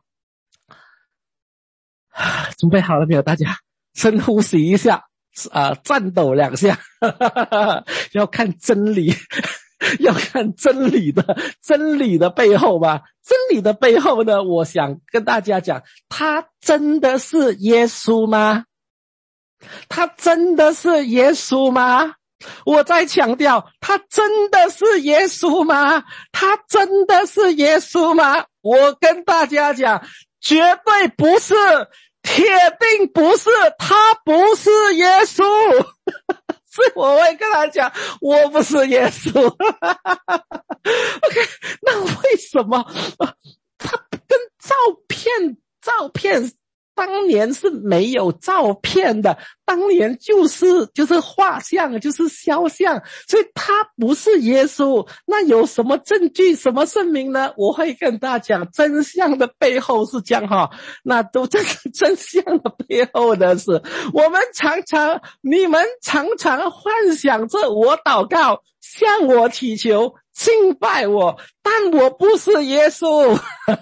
准备好了没有？大家深呼吸一下啊、呃，颤抖两下要看真理要看真理的真理的背后吧。真理的背后呢，我想跟大家讲，他真的是耶稣吗？他真的是耶稣吗？我再强调，他真的是耶稣吗？他真的是耶稣吗？我跟大家讲，绝对不是，铁定不是，他不是耶稣所以我会跟他讲，我不是耶稣OK， 那为什么他跟照片照片当年是没有照片的，当年就是就是画像，就是肖像，所以他不是耶稣。那有什么证据，什么证明呢？我会跟大家讲，真相的背后是这样哈。那都这个真相的背后的是，我们常常你们常常幻想着我祷告，向我祈求，敬拜我，但我不是耶稣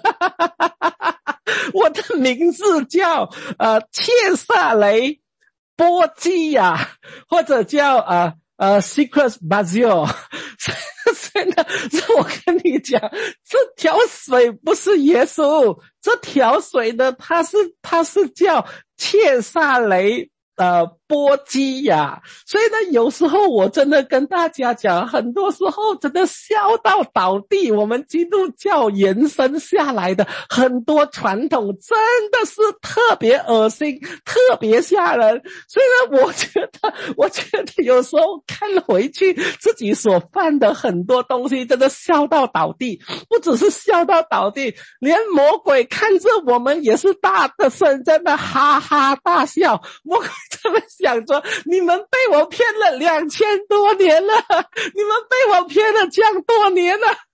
我的名字叫呃切萨雷波基亚，或者叫呃呃 Secret Basil 真的，我跟你讲，这条水不是耶稣，这条水呢，它是它是叫切萨雷呃波基亚。所以呢有时候我真的跟大家讲，很多时候真的笑到倒地，我们基督教延伸下来的很多传统真的是特别恶心，特别吓人。所以呢我觉得我觉得有时候看回去自己所犯的很多东西，真的笑到倒地，不只是笑到倒地，连魔鬼看着我们也是大的声真的哈哈大笑。魔鬼真的想说，你们被我骗了两千多年了，你们被我骗了这样多年了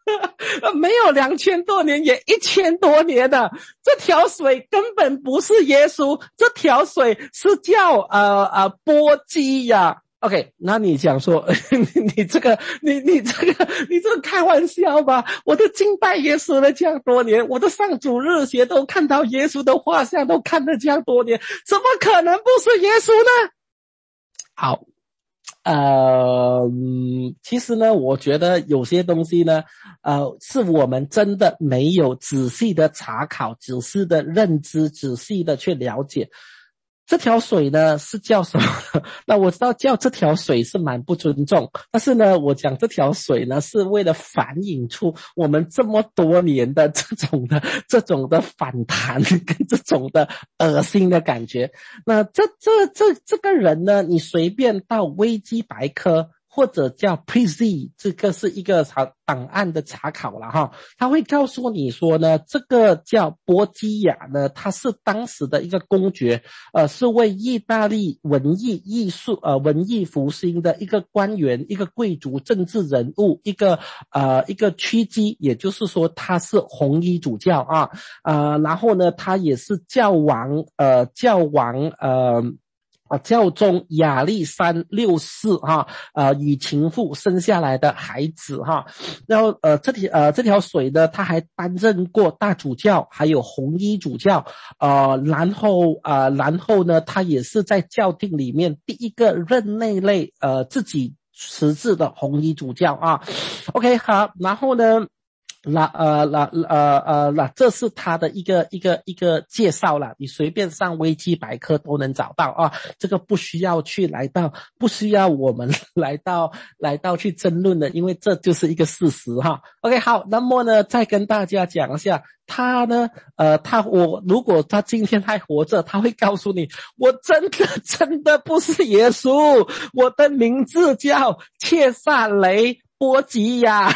没有两千多年，也一千多年的，这条水根本不是耶稣，这条水是叫呃呃波基呀。OK， 那你讲说你你这个你你这个你这个开玩笑吧？我的敬拜耶稣了这样多年，我的上主日学都看到耶稣的画像，都看了这样多年，怎么可能不是耶稣呢？好，呃，其实呢，我觉得有些东西呢，呃，是我们真的没有仔细的查考、仔细的认知、仔细的去了解。这条水呢是叫什么？那我知道叫这条水是蛮不尊重，但是呢，我讲这条水呢是为了反映出我们这么多年的这种的这种的反弹跟这种的恶心的感觉。那这这这这个人呢，你随便到维基百科或者叫 P Z， 这个是一个查档案的查考了哈，他会告诉你说呢，这个叫波基亚呢，他是当时的一个公爵，呃，是为意大利文艺艺术呃文艺复兴的一个官员、一个贵族、政治人物、一个呃一个区基，也就是说他是红衣主教啊，呃，然后呢，他也是教王呃教王呃。啊，教宗亚历山六世哈，呃，与情妇生下来的孩子哈，然后呃，这条呃这条水呢，他还担任过大主教，还有红衣主教，呃，然后呃，然后呢，他也是在教廷里面第一个任内类呃自己持制的红衣主教啊。OK， 好，然后呢。那呃那呃呃那这是他的一个一个一个介绍了，你随便上维基百科都能找到啊，这个不需要去来到不需要我们来到来到去争论的，因为这就是一个事实哈。OK， 好，那么呢再跟大家讲一下他呢呃他我如果他今天还活着，他会告诉你，我真的真的不是耶稣，我的名字叫切萨雷波吉亚。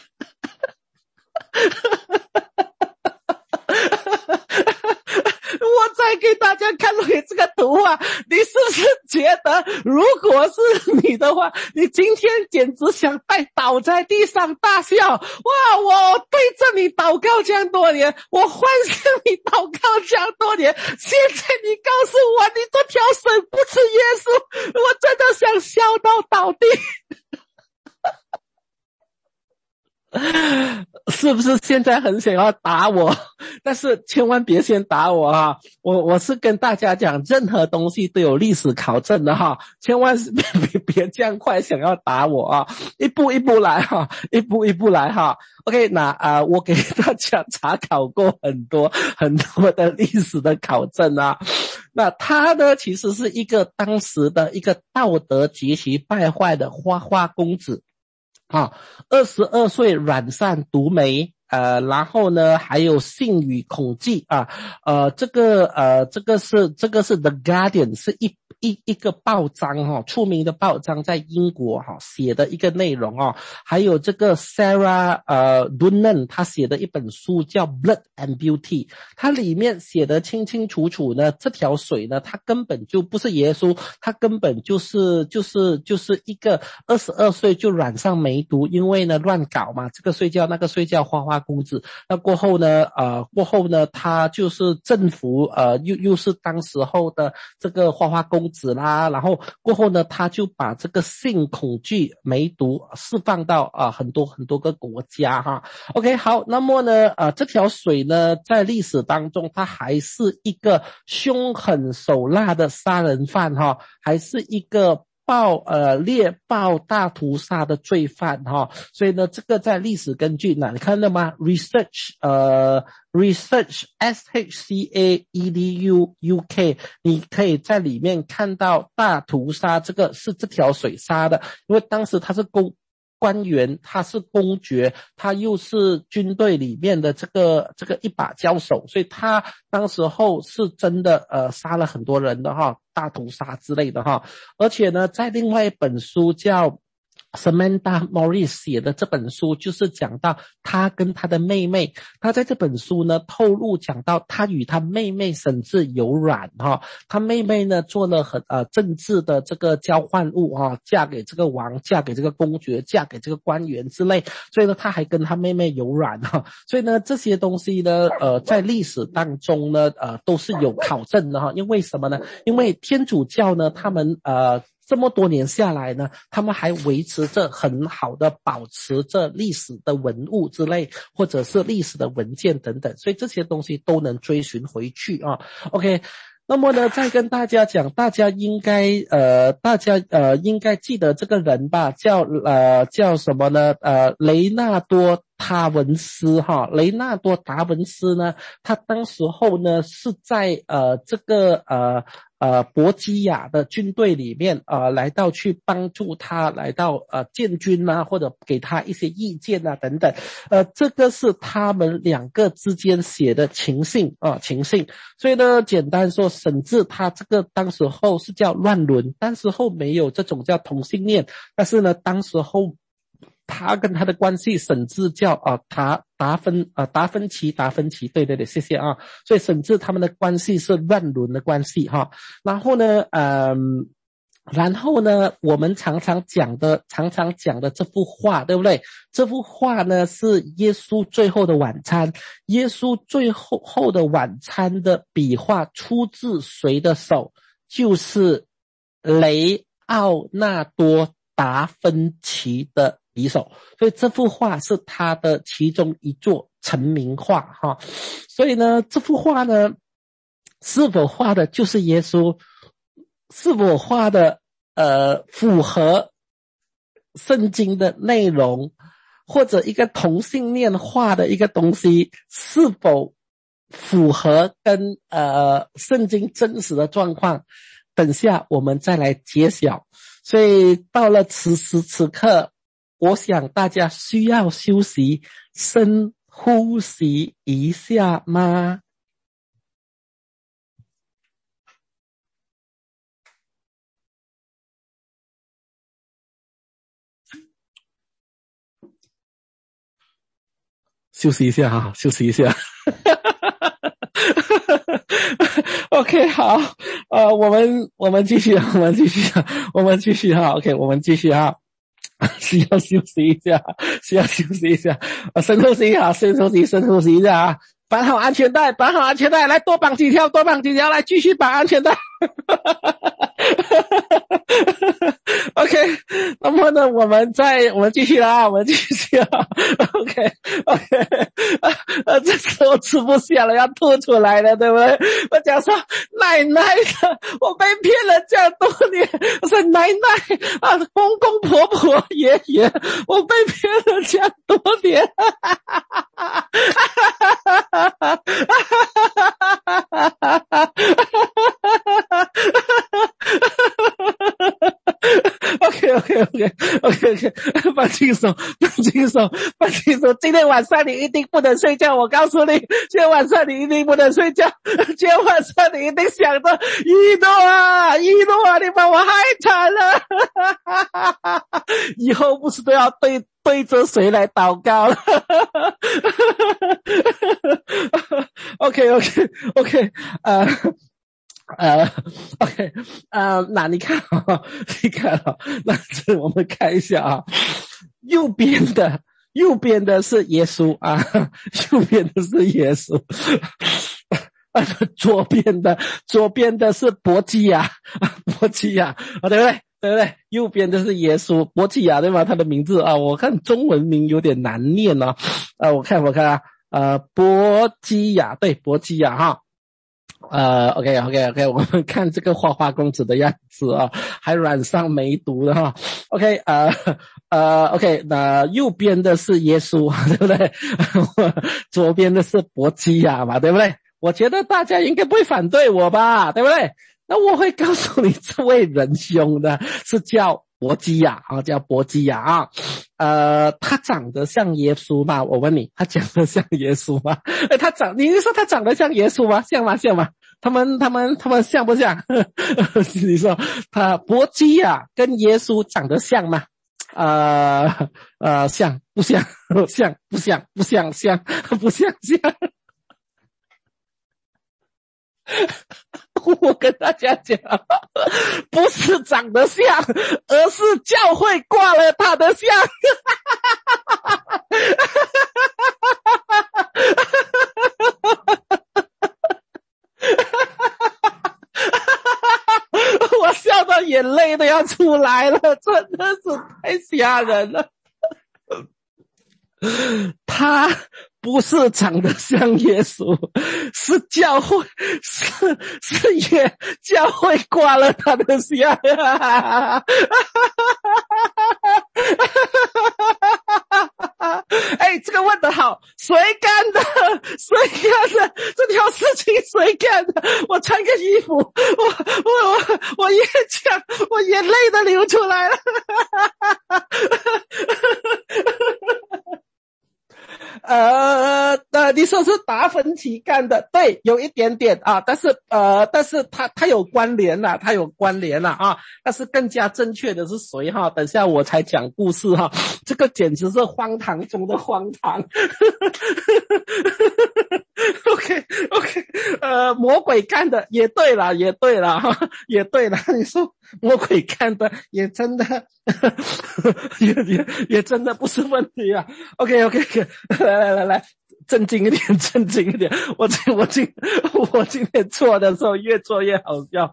我再给大家看回这个图啊，你是不是觉得如果是你的话，你今天简直想带倒在地上大笑？哇，我对着你祷告这样多年，我欢向你祷告这样多年，现在你告诉我你这条水不是耶稣，我真的想笑到倒地。是不是现在很想要打我？但是千万别先打我啊！我我是跟大家讲，任何东西都有历史考证的哈，千万别别别这样快想要打我啊！一步一步来哈，一步一步来哈。OK， 那啊、呃，我给大家查考过很多很多的历史的考证啊。那他呢，其实是一个当时的一个道德极其败坏的花花公子。啊，二十二岁染上毒梅，呃，然后呢，还有性与恐惧啊，呃，这个呃，这个是这个是 The Guardian， 是一一一个报章哈、哦，出名的报章，在英国哈、哦、写的一个内容哦，还有这个 Sarah 呃 Dunnan 他写的一本书叫 Blood and Beauty， 它里面写得清清楚楚呢，这条水呢，它根本就不是耶稣，它根本就是就是就是一个二十二岁就染上梅毒，因为呢乱搞嘛，这个睡觉那个睡觉花花公子，那过后呢呃过后呢他就是政府呃又又是当时候的这个花花公子啦，然后过后呢他就把这个性恐惧梅毒释放到啊、呃、很多很多个国家哈。 OK， 好，那么呢呃这条水呢在历史当中它还是一个凶狠手辣的杀人犯哈，还是一个暴呃猎暴大屠杀的罪犯哈，所以呢这个在历史根据哪你看到吗 ？Research 呃 Research S H C A E D U U K， 你可以在里面看到大屠杀这个是这条水杀的，因为当时他是公官员，他是公爵，他又是军队里面的这个这个一把交手，所以他当时候是真的呃杀了很多人的哈，大屠杀之类的哈。而且呢在另外一本书叫 Samantha Morris 写的这本书，就是讲到他跟他的妹妹，他在这本书呢透露讲到他与他妹妹甚至有染哈，他妹妹呢做了很呃政治的这个交换物哈，嫁给这个王，嫁给这个公爵，嫁给这个官员之类，所以呢他还跟他妹妹有染哈，所以呢这些东西呢呃在历史当中呢呃都是有考证的哈，因为什么呢？因为天主教呢他们呃这么多年下来呢，他们还维持着很好的保持着历史的文物之类，或者是历史的文件等等，所以这些东西都能追寻回去啊。OK， 那么呢，再跟大家讲，大家应该呃，大家呃应该记得这个人吧，叫呃叫什么呢？呃，雷纳多塔文斯哈，雷纳多达文斯呢，他当时候呢是在呃这个呃。呃，博基亚的军队里面，呃，来到去帮助他，来到呃建军啊，或者给他一些意见啊，等等。呃，这个是他们两个之间写的情信啊、呃，情信。所以呢，简单说，沈治他这个当时候是叫乱伦，当时候没有这种叫同性恋，但是呢，当时候他跟他的关系，沈治叫啊、呃、达达芬啊、呃、达芬奇达芬奇，对对对，谢谢啊。所以沈治他们的关系是乱伦的关系哈。然后呢，嗯，然后呢，我们常常讲的常常讲的这幅画，对不对？这幅画呢是耶稣最后的晚餐。耶稣最后后的晚餐的笔画出自谁的手？就是雷奥纳多达芬奇的笔手，所以这幅画是他的其中一座成名画哈。所以呢，这幅画呢，是否画的就是耶稣？是否画的呃符合圣经的内容？或者一个同性恋画的一个东西，是否符合跟呃圣经真实的状况？等下我们再来揭晓。所以到了此时此刻，我想大家需要休息，深呼吸一下吗？休息一下哈，休息一下。OK， 好，呃，我们我们继续，我们继续，我们继续哈。OK， 我们继续哈。需要休息一下，需要休息一下，呃，深呼吸哈，深呼吸，深呼吸一下啊。绑好安全带，绑好安全带，来多绑几条，多绑几条，来继续绑安全带。OK， 那么呢，我们再我们继续了啊，我们继续啊。OK OK， 呃，这时候吃不下了，要吐出来了，对不对？我讲说奶奶的，我被骗了这样多年，我说奶奶啊，公公婆婆爷爷，我被骗了这样多年。OK OK OK OK OK， 放轻松，放轻松，放轻松。今天晚上你一定不能睡觉，我告诉你，今天晚上你一定不能睡觉。今天晚上你一定想着一诺啊，一诺啊，你把我害惨了。以后不是都要对对着谁来祷告了？OK OK OK， 呃。呃 ，OK， 呃，那你看啊、哦，你看啊、哦，那这我们看一下啊，右边的右边的是耶稣啊，右边的是耶稣，左边的左边的是伯基亚，伯基亚啊，对不对？对不对？右边的是耶稣，伯基亚对吧？他的名字啊，我看中文名有点难念啊，啊，我看我看啊，呃，伯基亚，对，伯基亚哈。呃 ，OK OK OK， 我们看这个花花公子的样子啊，还染上梅毒的哈。OK， 呃呃 ，OK， 那右边的是耶稣，对不对？左边的是伯基亚嘛，对不对？我觉得大家应该不会反对我吧，对不对？那我会告诉你，这位仁兄呢是叫伯基亚啊，叫伯基亚啊。呃，他长得像耶稣吗？我问你，他长得像耶稣吗？哎，他长，你说他长得像耶稣吗？像吗？像吗？他们他们他们像不像？你说他伯基亚跟耶稣长得像吗呃呃像不像像不像不像像不像像我跟大家讲，不是长得像，而是教会挂了他的像。我笑到眼泪都要出来了，真的是太吓人了。他不是长得像耶稣，是教会，是是耶教会挂了他的像。哎，这个问得好，谁干的？谁干的？这条事情谁干的？我穿个衣服，我我我我越讲，我眼泪都流出来了。呃呃，你说是达芬奇干的，对，有一点点啊，但是呃，但是他他有关联啦，他有关联啦啊，但是更加正确的是谁哈？等下我才讲故事哈，这个简直是荒唐中的荒唐。OK OK， 呃，魔鬼干的也对了，也对了哈，也对了，你说魔鬼干的也真的也也也真的不是问题啊。OK OK OK， 来来来来，正经一点，正经一点。我今我今我今天做的时候越做越好笑。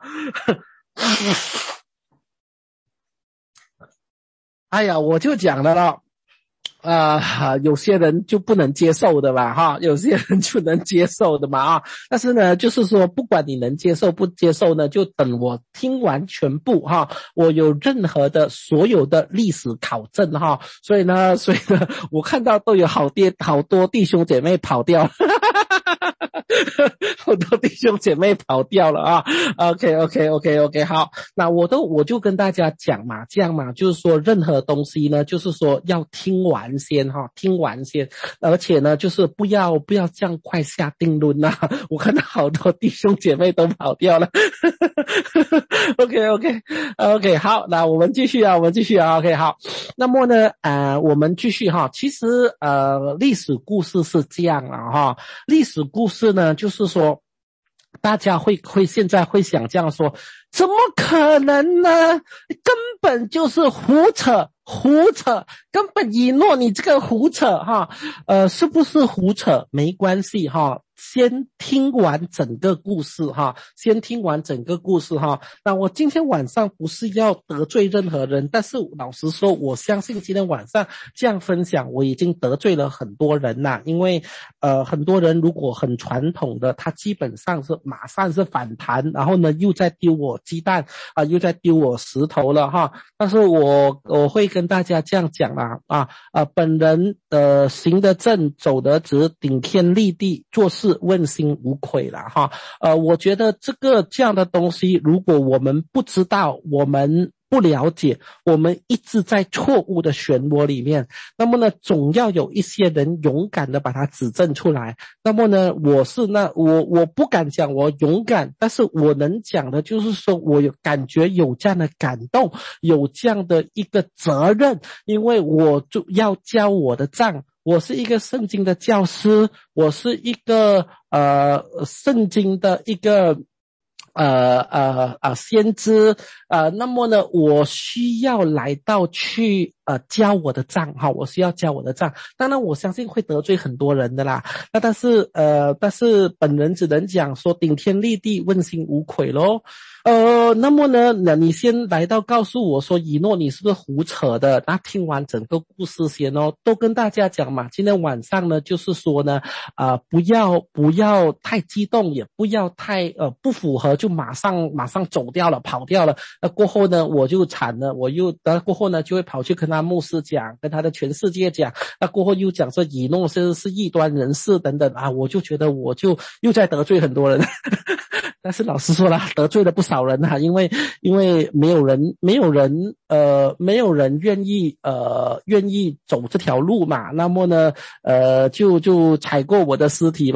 哎呀，我就讲了咯。啊、呃，有些人就不能接受的吧，哈，有些人就能接受的嘛，啊，但是呢，就是说，不管你能接受不接受呢，就等我听完全部哈，我有任何的所有的历史考证哈，所以呢，所以呢，我看到都有好爹好多弟兄姐妹跑掉。好多弟兄姐妹跑掉了啊 ！OK OK OK OK， 好，那我都我就跟大家讲嘛，这样嘛，就是说任何东西呢，就是说要听完先哈，听完先，而且呢，就是不要不要这样快下定论呐、啊。我看到好多弟兄姐妹都跑掉了。OK OK OK， 好，那我们继续啊，我们继续啊 ，OK 好。那么呢，呃，我们继续哈。其实呃，历史故事是这样啊哈，历史故事呢，就是说。大家会会现在会想这样说，怎么可能呢？根本就是胡扯胡扯，根本以诺你这个胡扯哈，呃，是不是胡扯没关系哈，先听完整个故事哈，先听完整个故事哈。那我今天晚上不是要得罪任何人，但是老实说，我相信今天晚上这样分享，我已经得罪了很多人啦。因为呃，很多人如果很传统的，他基本上是马上是反弹，然后呢又在丢我鸡蛋啊、呃，又在丢我石头了哈。但是我我会跟大家这样讲啦啊啊，本人的行得正，走得直，顶天立地，做事问心无愧啦哈。呃，我觉得这个这样的东西，如果我们不知道，我们不了解，我们一直在错误的漩涡里面，那么呢，总要有一些人勇敢的把它指正出来。那么呢，我是那我我不敢讲我勇敢，但是我能讲的就是说，我有感觉有这样的感动，有这样的一个责任，因为我就要教我的账。我是一个圣经的教师，我是一个呃圣经的一个呃呃呃先知，呃那么呢我需要来到去呃教我的账哈，我需要教我的账。当然我相信会得罪很多人的啦，那但是呃但是本人只能讲说顶天立地，问心无愧咯。呃，那么呢，那你先来到告诉我说，以诺你是不是胡扯的？那听完整个故事先哦，都跟大家讲嘛。今天晚上呢，就是说呢，啊、呃，不要不要太激动，也不要太呃不符合，就马上马上走掉了，跑掉了。那过后呢，我就惨了，我又那过后呢，就会跑去跟他牧师讲，跟他的全世界讲。那过后又讲说以诺是是异端人士等等啊，我就觉得我就又在得罪很多人。但是老实说啦，得罪了不少人啊，因为因为没有人没有人呃没有人愿意呃愿意走这条路嘛，那么呢呃就就踩过我的尸体吧。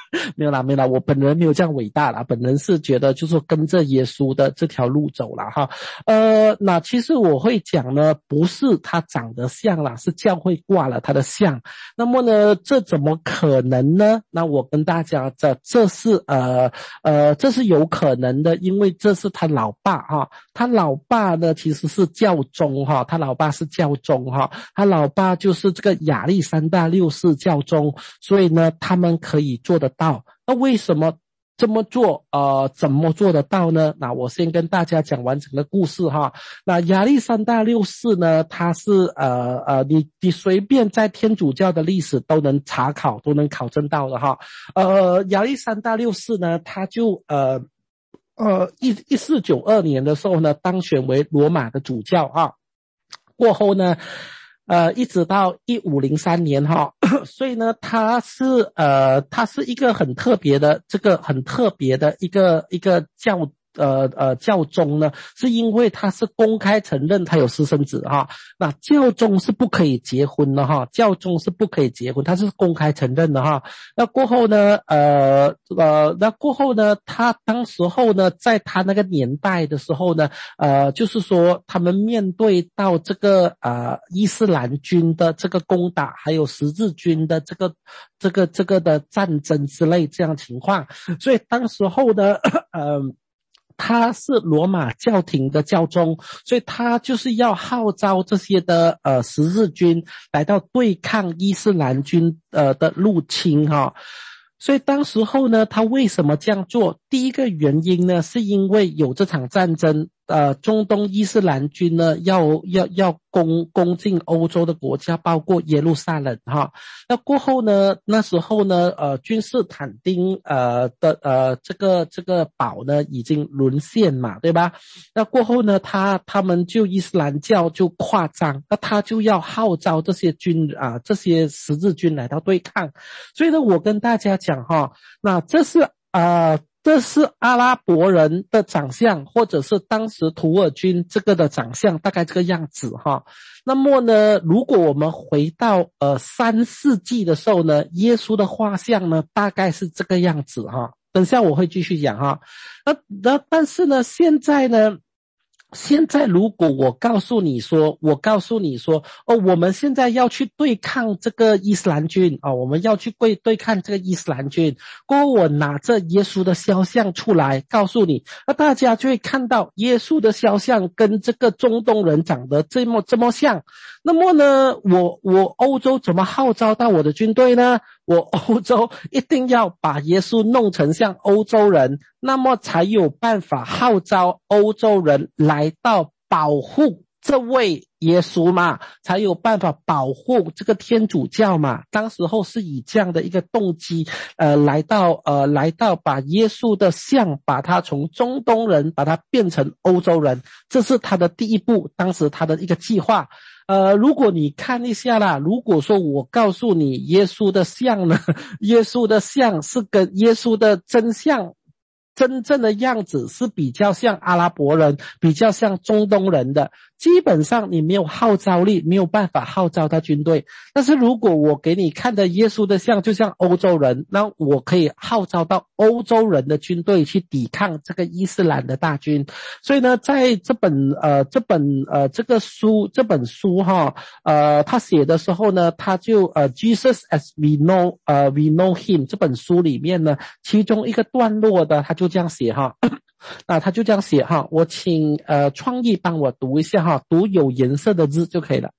没有啦，没有啦，我本人没有这样伟大啦，本人是觉得就是说跟着耶稣的这条路走啦哈。呃，那其实我会讲呢，不是他长得像啦，是教会挂了他的像。那么呢，这怎么可能呢？那我跟大家讲，这是呃呃，这是有可能的，因为这是他老爸哈，他老爸呢其实是教宗哈，他老爸是教宗哈，他老爸就是这个亚历山大六世教宗，所以呢，他们可以做得到。那为什么这么做？呃，怎么做得到呢？那我先跟大家讲完整个故事哈。那亚历山大六世呢，他是呃呃，你你随便在天主教的历史都能查考，都能考证到的哈。呃，亚历山大六世呢，他就呃呃一一四九二年的时候呢，当选为罗马的主教啊。过后呢，呃，一直到一五零三年哈，所以呢，他是呃，他是一个很特别的，这个很特别的一个一个教呃呃教宗呢，是因为他是公开承认他有私生子哈。那教宗是不可以结婚的哈，教宗是不可以结婚，他是公开承认的哈。那过后呢，呃呃，那过后呢，他当时候呢，在他那个年代的时候呢，呃，就是说他们面对到这个呃伊斯兰军的这个攻打，还有十字军的这个这个这个的战争之类这样情况，所以当时候呢，呃。他是罗马教廷的教宗，所以他就是要号召这些的呃十字军来到对抗伊斯兰军呃的入侵哈。所以当时候呢，他为什么这样做？第一个原因呢，是因为有这场战争，呃，中东伊斯兰军呢要要要攻攻进欧洲的国家，包括耶路撒冷哈。那过后呢，那时候呢，呃，君士坦丁呃的呃这个这个堡呢已经沦陷嘛，对吧？那过后呢，他他们就伊斯兰教就扩张，那他就要号召这些军啊、呃、这些十字军来到对抗。所以呢，我跟大家讲哈，那这是啊。呃这是阿拉伯人的长相，或者是当时土耳军这个的长相，大概这个样子哈。那么呢，如果我们回到呃三世纪的时候呢，耶稣的画像呢，大概是这个样子哈。等下我会继续讲哈。那那但是呢，现在呢。现在如果我告诉你说，我告诉你说，哦，我们现在要去对抗这个伊斯兰军啊、哦，我们要去对对抗这个伊斯兰军。过后我拿着耶稣的肖像出来，告诉你，那大家就会看到耶稣的肖像跟这个中东人长得这么这么像。那么呢，我我欧洲怎么号召到我的军队呢？我欧洲一定要把耶稣弄成像欧洲人，那么才有办法号召欧洲人来到保护这位耶稣嘛，才有办法保护这个天主教嘛。当时候是以这样的一个动机，呃，来到呃来到把耶稣的像，把他从中东人把他变成欧洲人，这是他的第一步，当时他的一个计划。呃，如果你看一下啦，如果说我告诉你耶稣的像呢，耶稣的像是跟耶稣的真相真正的样子是比较像阿拉伯人，比较像中东人的，基本上你没有号召力，没有办法号召到军队。但是如果我给你看的耶稣的像就像欧洲人，那我可以号召到欧洲人的军队去抵抗这个伊斯兰的大军。所以呢，在这本呃这本呃这个书这本书哈呃他写的时候呢，他就呃 Jesus as we know 呃 we know him 这本书里面呢，其中一个段落的他就这样写哈。那他就这样写哈，我请呃创意帮我读一下哈，读有颜色的字就可以了。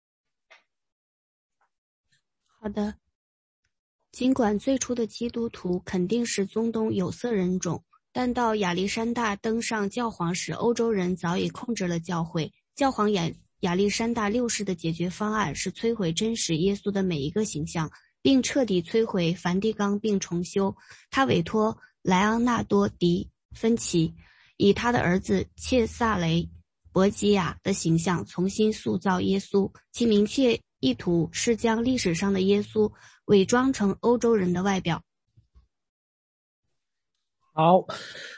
好的。尽管最初的基督徒肯定是中东有色人种，但到亚历山大登上教皇时，欧洲人早已控制了教会。教皇亚亚历山大六世的解决方案是摧毁真实耶稣的每一个形象，并彻底摧毁梵蒂冈并重修。他委托莱昂纳多·迪芬奇以他的儿子切萨雷·博吉亚的形象重新塑造耶稣，其明确意图是将历史上的耶稣伪装成欧洲人的外表。 好，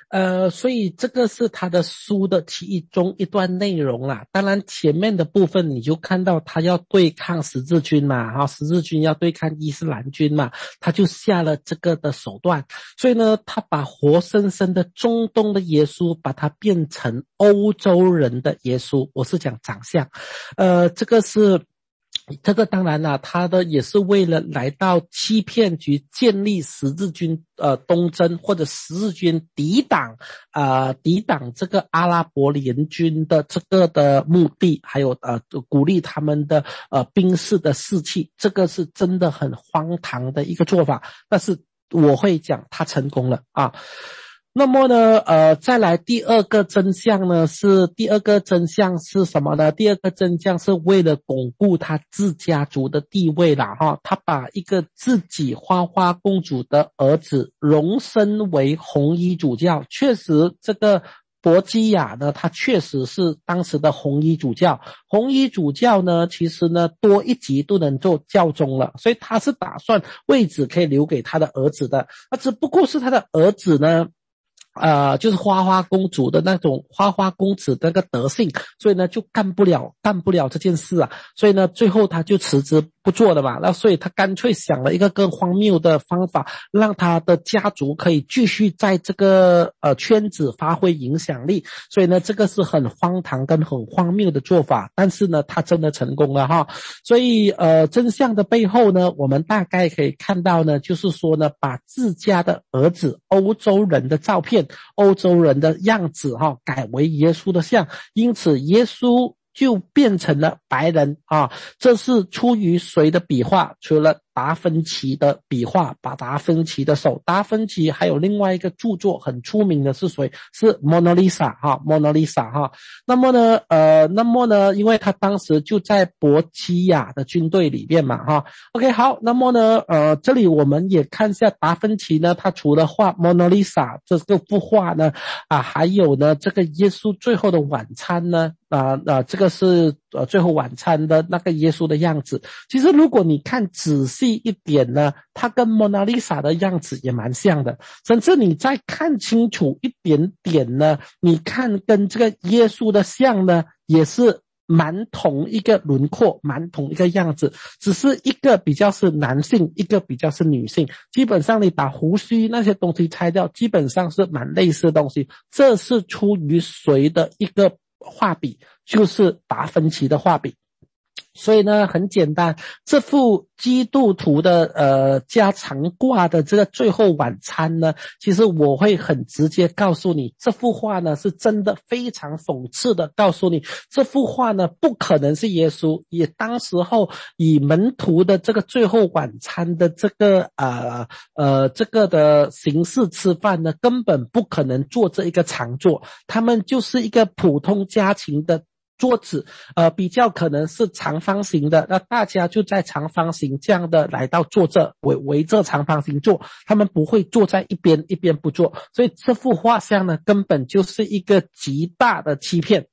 呃，所以这个是他的书的其中一段内容啦。当然前面的部分你就看到他要对抗十字军嘛，哈，十字军要对抗伊斯兰军嘛，他就下了这个的手段。所以呢，他把活生生的中东的耶稣把它变成欧洲人的耶稣，我是讲长相。呃，这个是这个当然啦，他的也是为了来到欺骗局建立十字军呃东征，或者十字军抵挡呃抵挡这个阿拉伯联军的这个的目的，还有呃鼓励他们的呃兵士的士气，这个是真的很荒唐的一个做法，但是我会讲他成功了啊。那么呢，呃，再来第二个真相呢，是第二个真相是什么呢？第二个真相是为了巩固他自家族的地位啦，哈，他把一个自己花花公主的儿子荣升为红衣主教。确实，这个博基亚呢，他确实是当时的红衣主教。红衣主教呢，其实呢，多一级都能做教宗了，所以他是打算位置可以留给他的儿子的。那只不过是他的儿子呢，呃，就是花花公主的那种花花公子的那个德性，所以呢就干不了干不了这件事啊，所以呢最后他就辞职不做了嘛。那所以他干脆想了一个更荒谬的方法，让他的家族可以继续在这个呃圈子发挥影响力。所以呢这个是很荒唐跟很荒谬的做法，但是呢他真的成功了哈。所以呃真相的背后呢，我们大概可以看到呢，就是说呢，把自家的儿子欧洲人的照片，欧洲人的样子哈，改为耶稣的像，因此耶稣就变成了白人啊。这是出于谁的笔画？除了达芬奇的笔画，把达芬奇的手，达芬奇还有另外一个著作很出名的是谁？是 Mona Lisa 哈 Mona Lisa 哈。那么呢呃那么呢因为他当时就在博基亚的军队里面嘛哈。OK 好，那么呢呃这里我们也看一下达芬奇呢，他除了画 Mona Lisa 这个幅画呢啊，还有呢这个耶稣最后的晚餐呢啊啊这个是呃最后晚餐的那个耶稣的样子。其实如果你看仔细一点呢，它跟蒙娜丽莎的样子也蛮像的，甚至你再看清楚一点点呢，你看跟这个耶稣的像呢也是蛮同一个轮廓，蛮同一个样子，只是一个比较是男性，一个比较是女性。基本上你把胡须那些东西拆掉，基本上是蛮类似的东西。这是出于谁的一个画笔？就是达芬奇的画笔。所以呢很简单，这幅基督徒的呃家常挂的这个最后晚餐呢，其实我会很直接告诉你，这幅画呢是真的非常讽刺的告诉你，这幅画呢不可能是耶稣，也当时候以门徒的这个最后晚餐的这个呃呃这个的形式吃饭呢，根本不可能做这一个长座，他们就是一个普通家庭的桌子，呃，比较可能是长方形的，那大家就在长方形这样的来到坐这，围围着长方形坐，他们不会坐在一边一边不坐，所以这幅画像呢，根本就是一个极大的欺骗。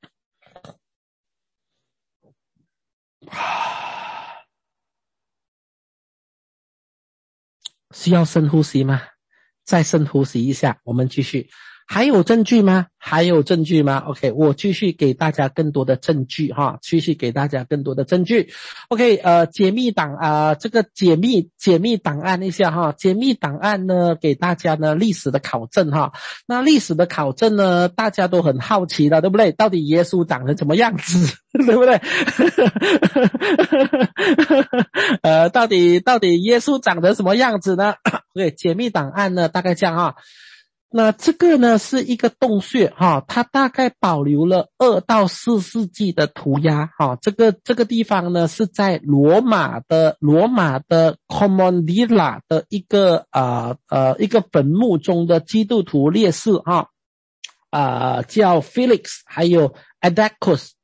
需要深呼吸吗？再深呼吸一下，我们继续。还有证据吗？还有证据吗 ？OK， 我继续给大家更多的证据哈，继续给大家更多的证据。OK， 呃，解密档啊、呃，这个解密解密档案一下哈，解密档案呢给大家呢历史的考证哈。那历史的考证呢，大家都很好奇的，对不对？到底耶稣长成什么样子，对不对？呃，到底到底耶稣长成什么样子呢？对，解密档案呢大概这样哈。那这个呢是一个洞穴哈，它大概保留了二到四世纪的涂鸦哈。这个这个地方呢是在罗马的罗马的 Comondilla 的一个呃呃一个坟墓中的基督徒烈士哈，啊、呃、叫 Felix 还有 Adacus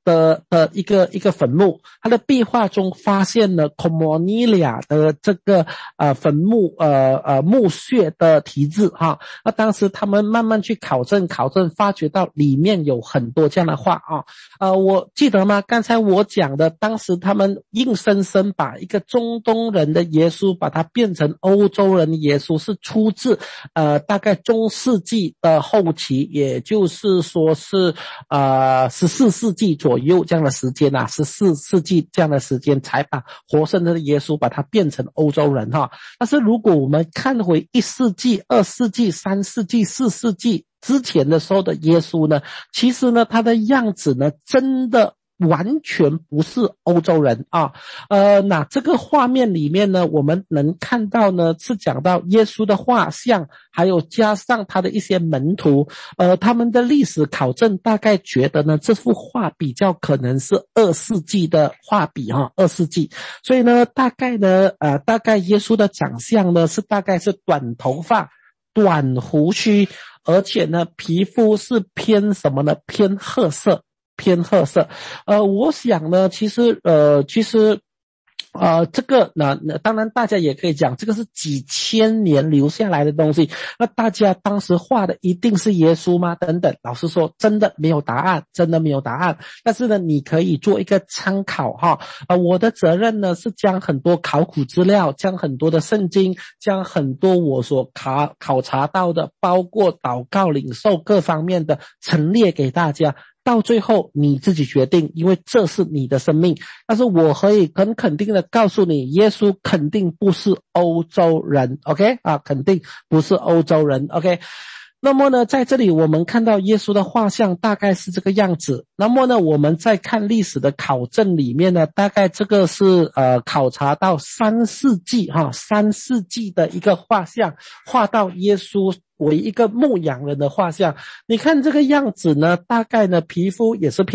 的的一个一个坟墓，他的壁画中发现了 Cornelia 的这个呃坟墓呃呃墓穴的题字哈。那当时他们慢慢去考证考证，发觉到里面有很多这样的画啊。呃，我记得吗？刚才我讲的，当时他们硬生生把一个中东人的耶稣，把它变成欧洲人的耶稣，是出自呃大概中世纪的后期，也就是说是呃十四世纪左右这样的时间啊，十四世纪这样的时间才把活生生的耶稣把它变成欧洲人哈。但是如果我们看回一世纪、二世纪、三世纪、四世纪之前的时候的耶稣呢，其实呢他的样子呢真的完全不是欧洲人啊。呃，那这个画面里面呢，我们能看到呢，是讲到耶稣的画像，还有加上他的一些门徒，呃，他们的历史考证大概觉得呢，这幅画比较可能是二世纪的画笔哈，二世纪。所以呢，大概呢，呃，大概耶稣的长相呢，是大概是短头发、短胡须，而且呢，皮肤是偏什么呢？偏褐色。偏褐色。呃，我想呢，其实呃，其实呃，这个那那当然大家也可以讲，这个是几千年留下来的东西。那大家当时画的一定是耶稣吗？等等，老实说，真的没有答案，真的没有答案。但是呢，你可以做一个参考哈。呃，我的责任呢是将很多考古资料，将很多的圣经，将很多我所考考察到的，包括祷告、领受各方面的陈列给大家。到最后你自己决定，因为这是你的生命。但是我可以很肯定的告诉你，耶稣肯定不是欧洲人 ，OK 啊，肯定不是欧洲人 ，OK。那么呢，在这里我们看到耶稣的画像大概是这个样子。那么呢，我们在看历史的考证里面呢，大概这个是呃考察到三世纪哈，三世纪的一个画像，画到耶稣为一个牧羊人的画像。你看这个样子呢，大概呢皮肤也是偏